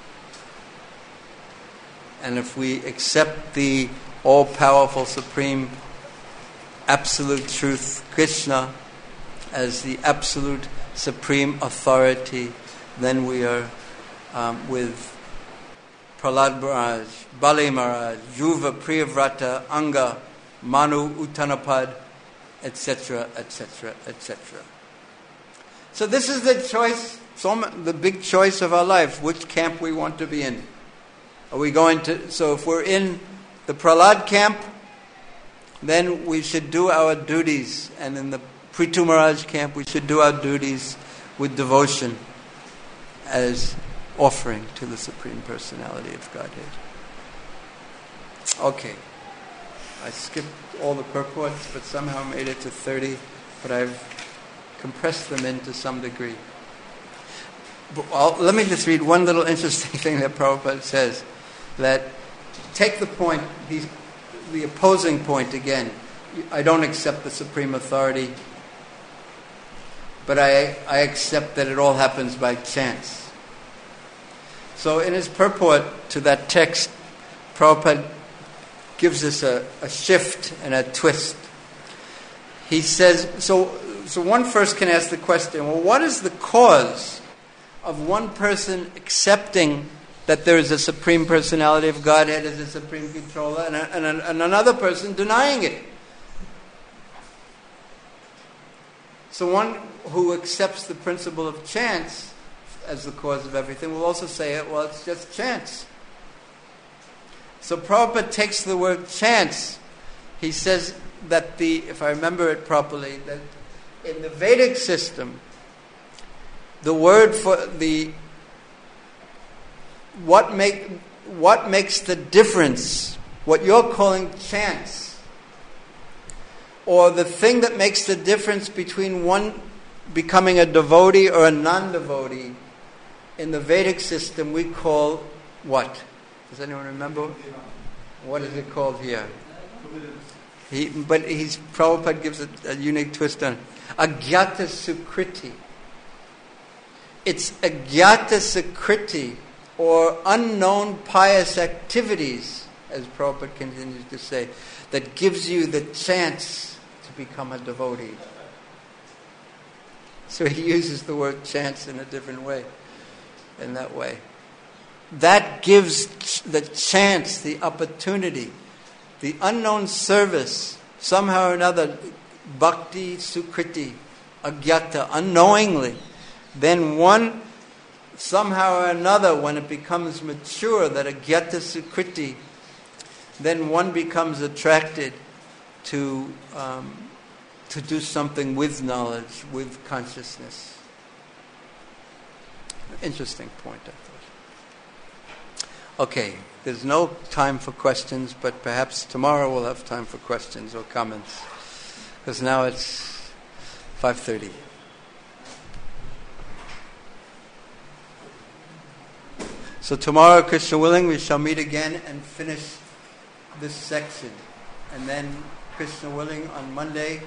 Speaker 1: And if we accept the all-powerful, supreme, absolute truth, Krishna, as the absolute, supreme authority, then we are with Prahlad Maharaj, Bali Maharaj, Dhruva, Priyavrata, Anga, Manu, Uttanapad, etc., etc., etc. So this is the choice, the big choice of our life, which camp we want to be in. Are we going to? So if we're in the Prahlad camp, then we should do our duties, and in the Prithu Maharaj camp, we should do our duties with devotion as offering to the Supreme Personality of Godhead. Okay. I skipped all the purports, but somehow made it to 30, but I've compressed them in to some degree. But let me just read one little interesting thing that Prabhupada says, that take the point, the opposing point again. I don't accept the supreme authority, but I accept that it all happens by chance. So in his purport to that text, Prabhupada gives us a shift and a twist. He says, so one first can ask the question, well, what is the cause of one person accepting that there is a Supreme Personality of Godhead as a Supreme Controller, and another person denying it? So one who accepts the principle of chance as the cause of everything will also say, well, it's just chance. So Prabhupada takes the word chance. He says that if I remember it properly, that in the Vedic system, the word for what makes the difference, what you're calling chance, or the thing that makes the difference between one becoming a devotee or a non-devotee, in the Vedic system we call what? Does anyone remember? What is it called here? Prabhupada gives it a unique twist on it. Agyata Sukriti. It's Agyata Sukriti, or unknown pious activities, as Prabhupada continues to say, that gives you the chance to become a devotee. So he uses the word chance in a different way, in that way. That gives the chance, the opportunity, the unknown service, somehow or another, bhakti, sukriti, agyata, unknowingly. Then one, somehow or another, when it becomes mature, that agyata sukriti, then one becomes attracted to do something with knowledge, with consciousness. Interesting point, I thought. Okay, there's no time for questions, but perhaps tomorrow we'll have time for questions or comments, because now it's 5:30. So tomorrow, Krishna willing, we shall meet again and finish this section. And then, Krishna willing, on Monday,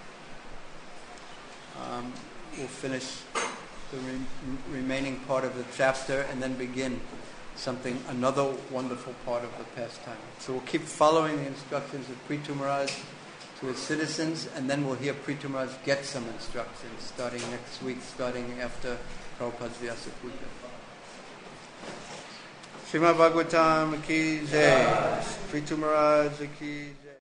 Speaker 1: we'll finish the remaining part of the chapter and then begin another wonderful part of the pastime. So we'll keep following the instructions of Prithu Maharaj to his citizens, and then we'll hear Prithu Maharaj get some instructions starting next week, starting after Prabhupada's Vyasa Puja. Srimad Bhagavatam ki jai, Prithu Maharaj ki jai.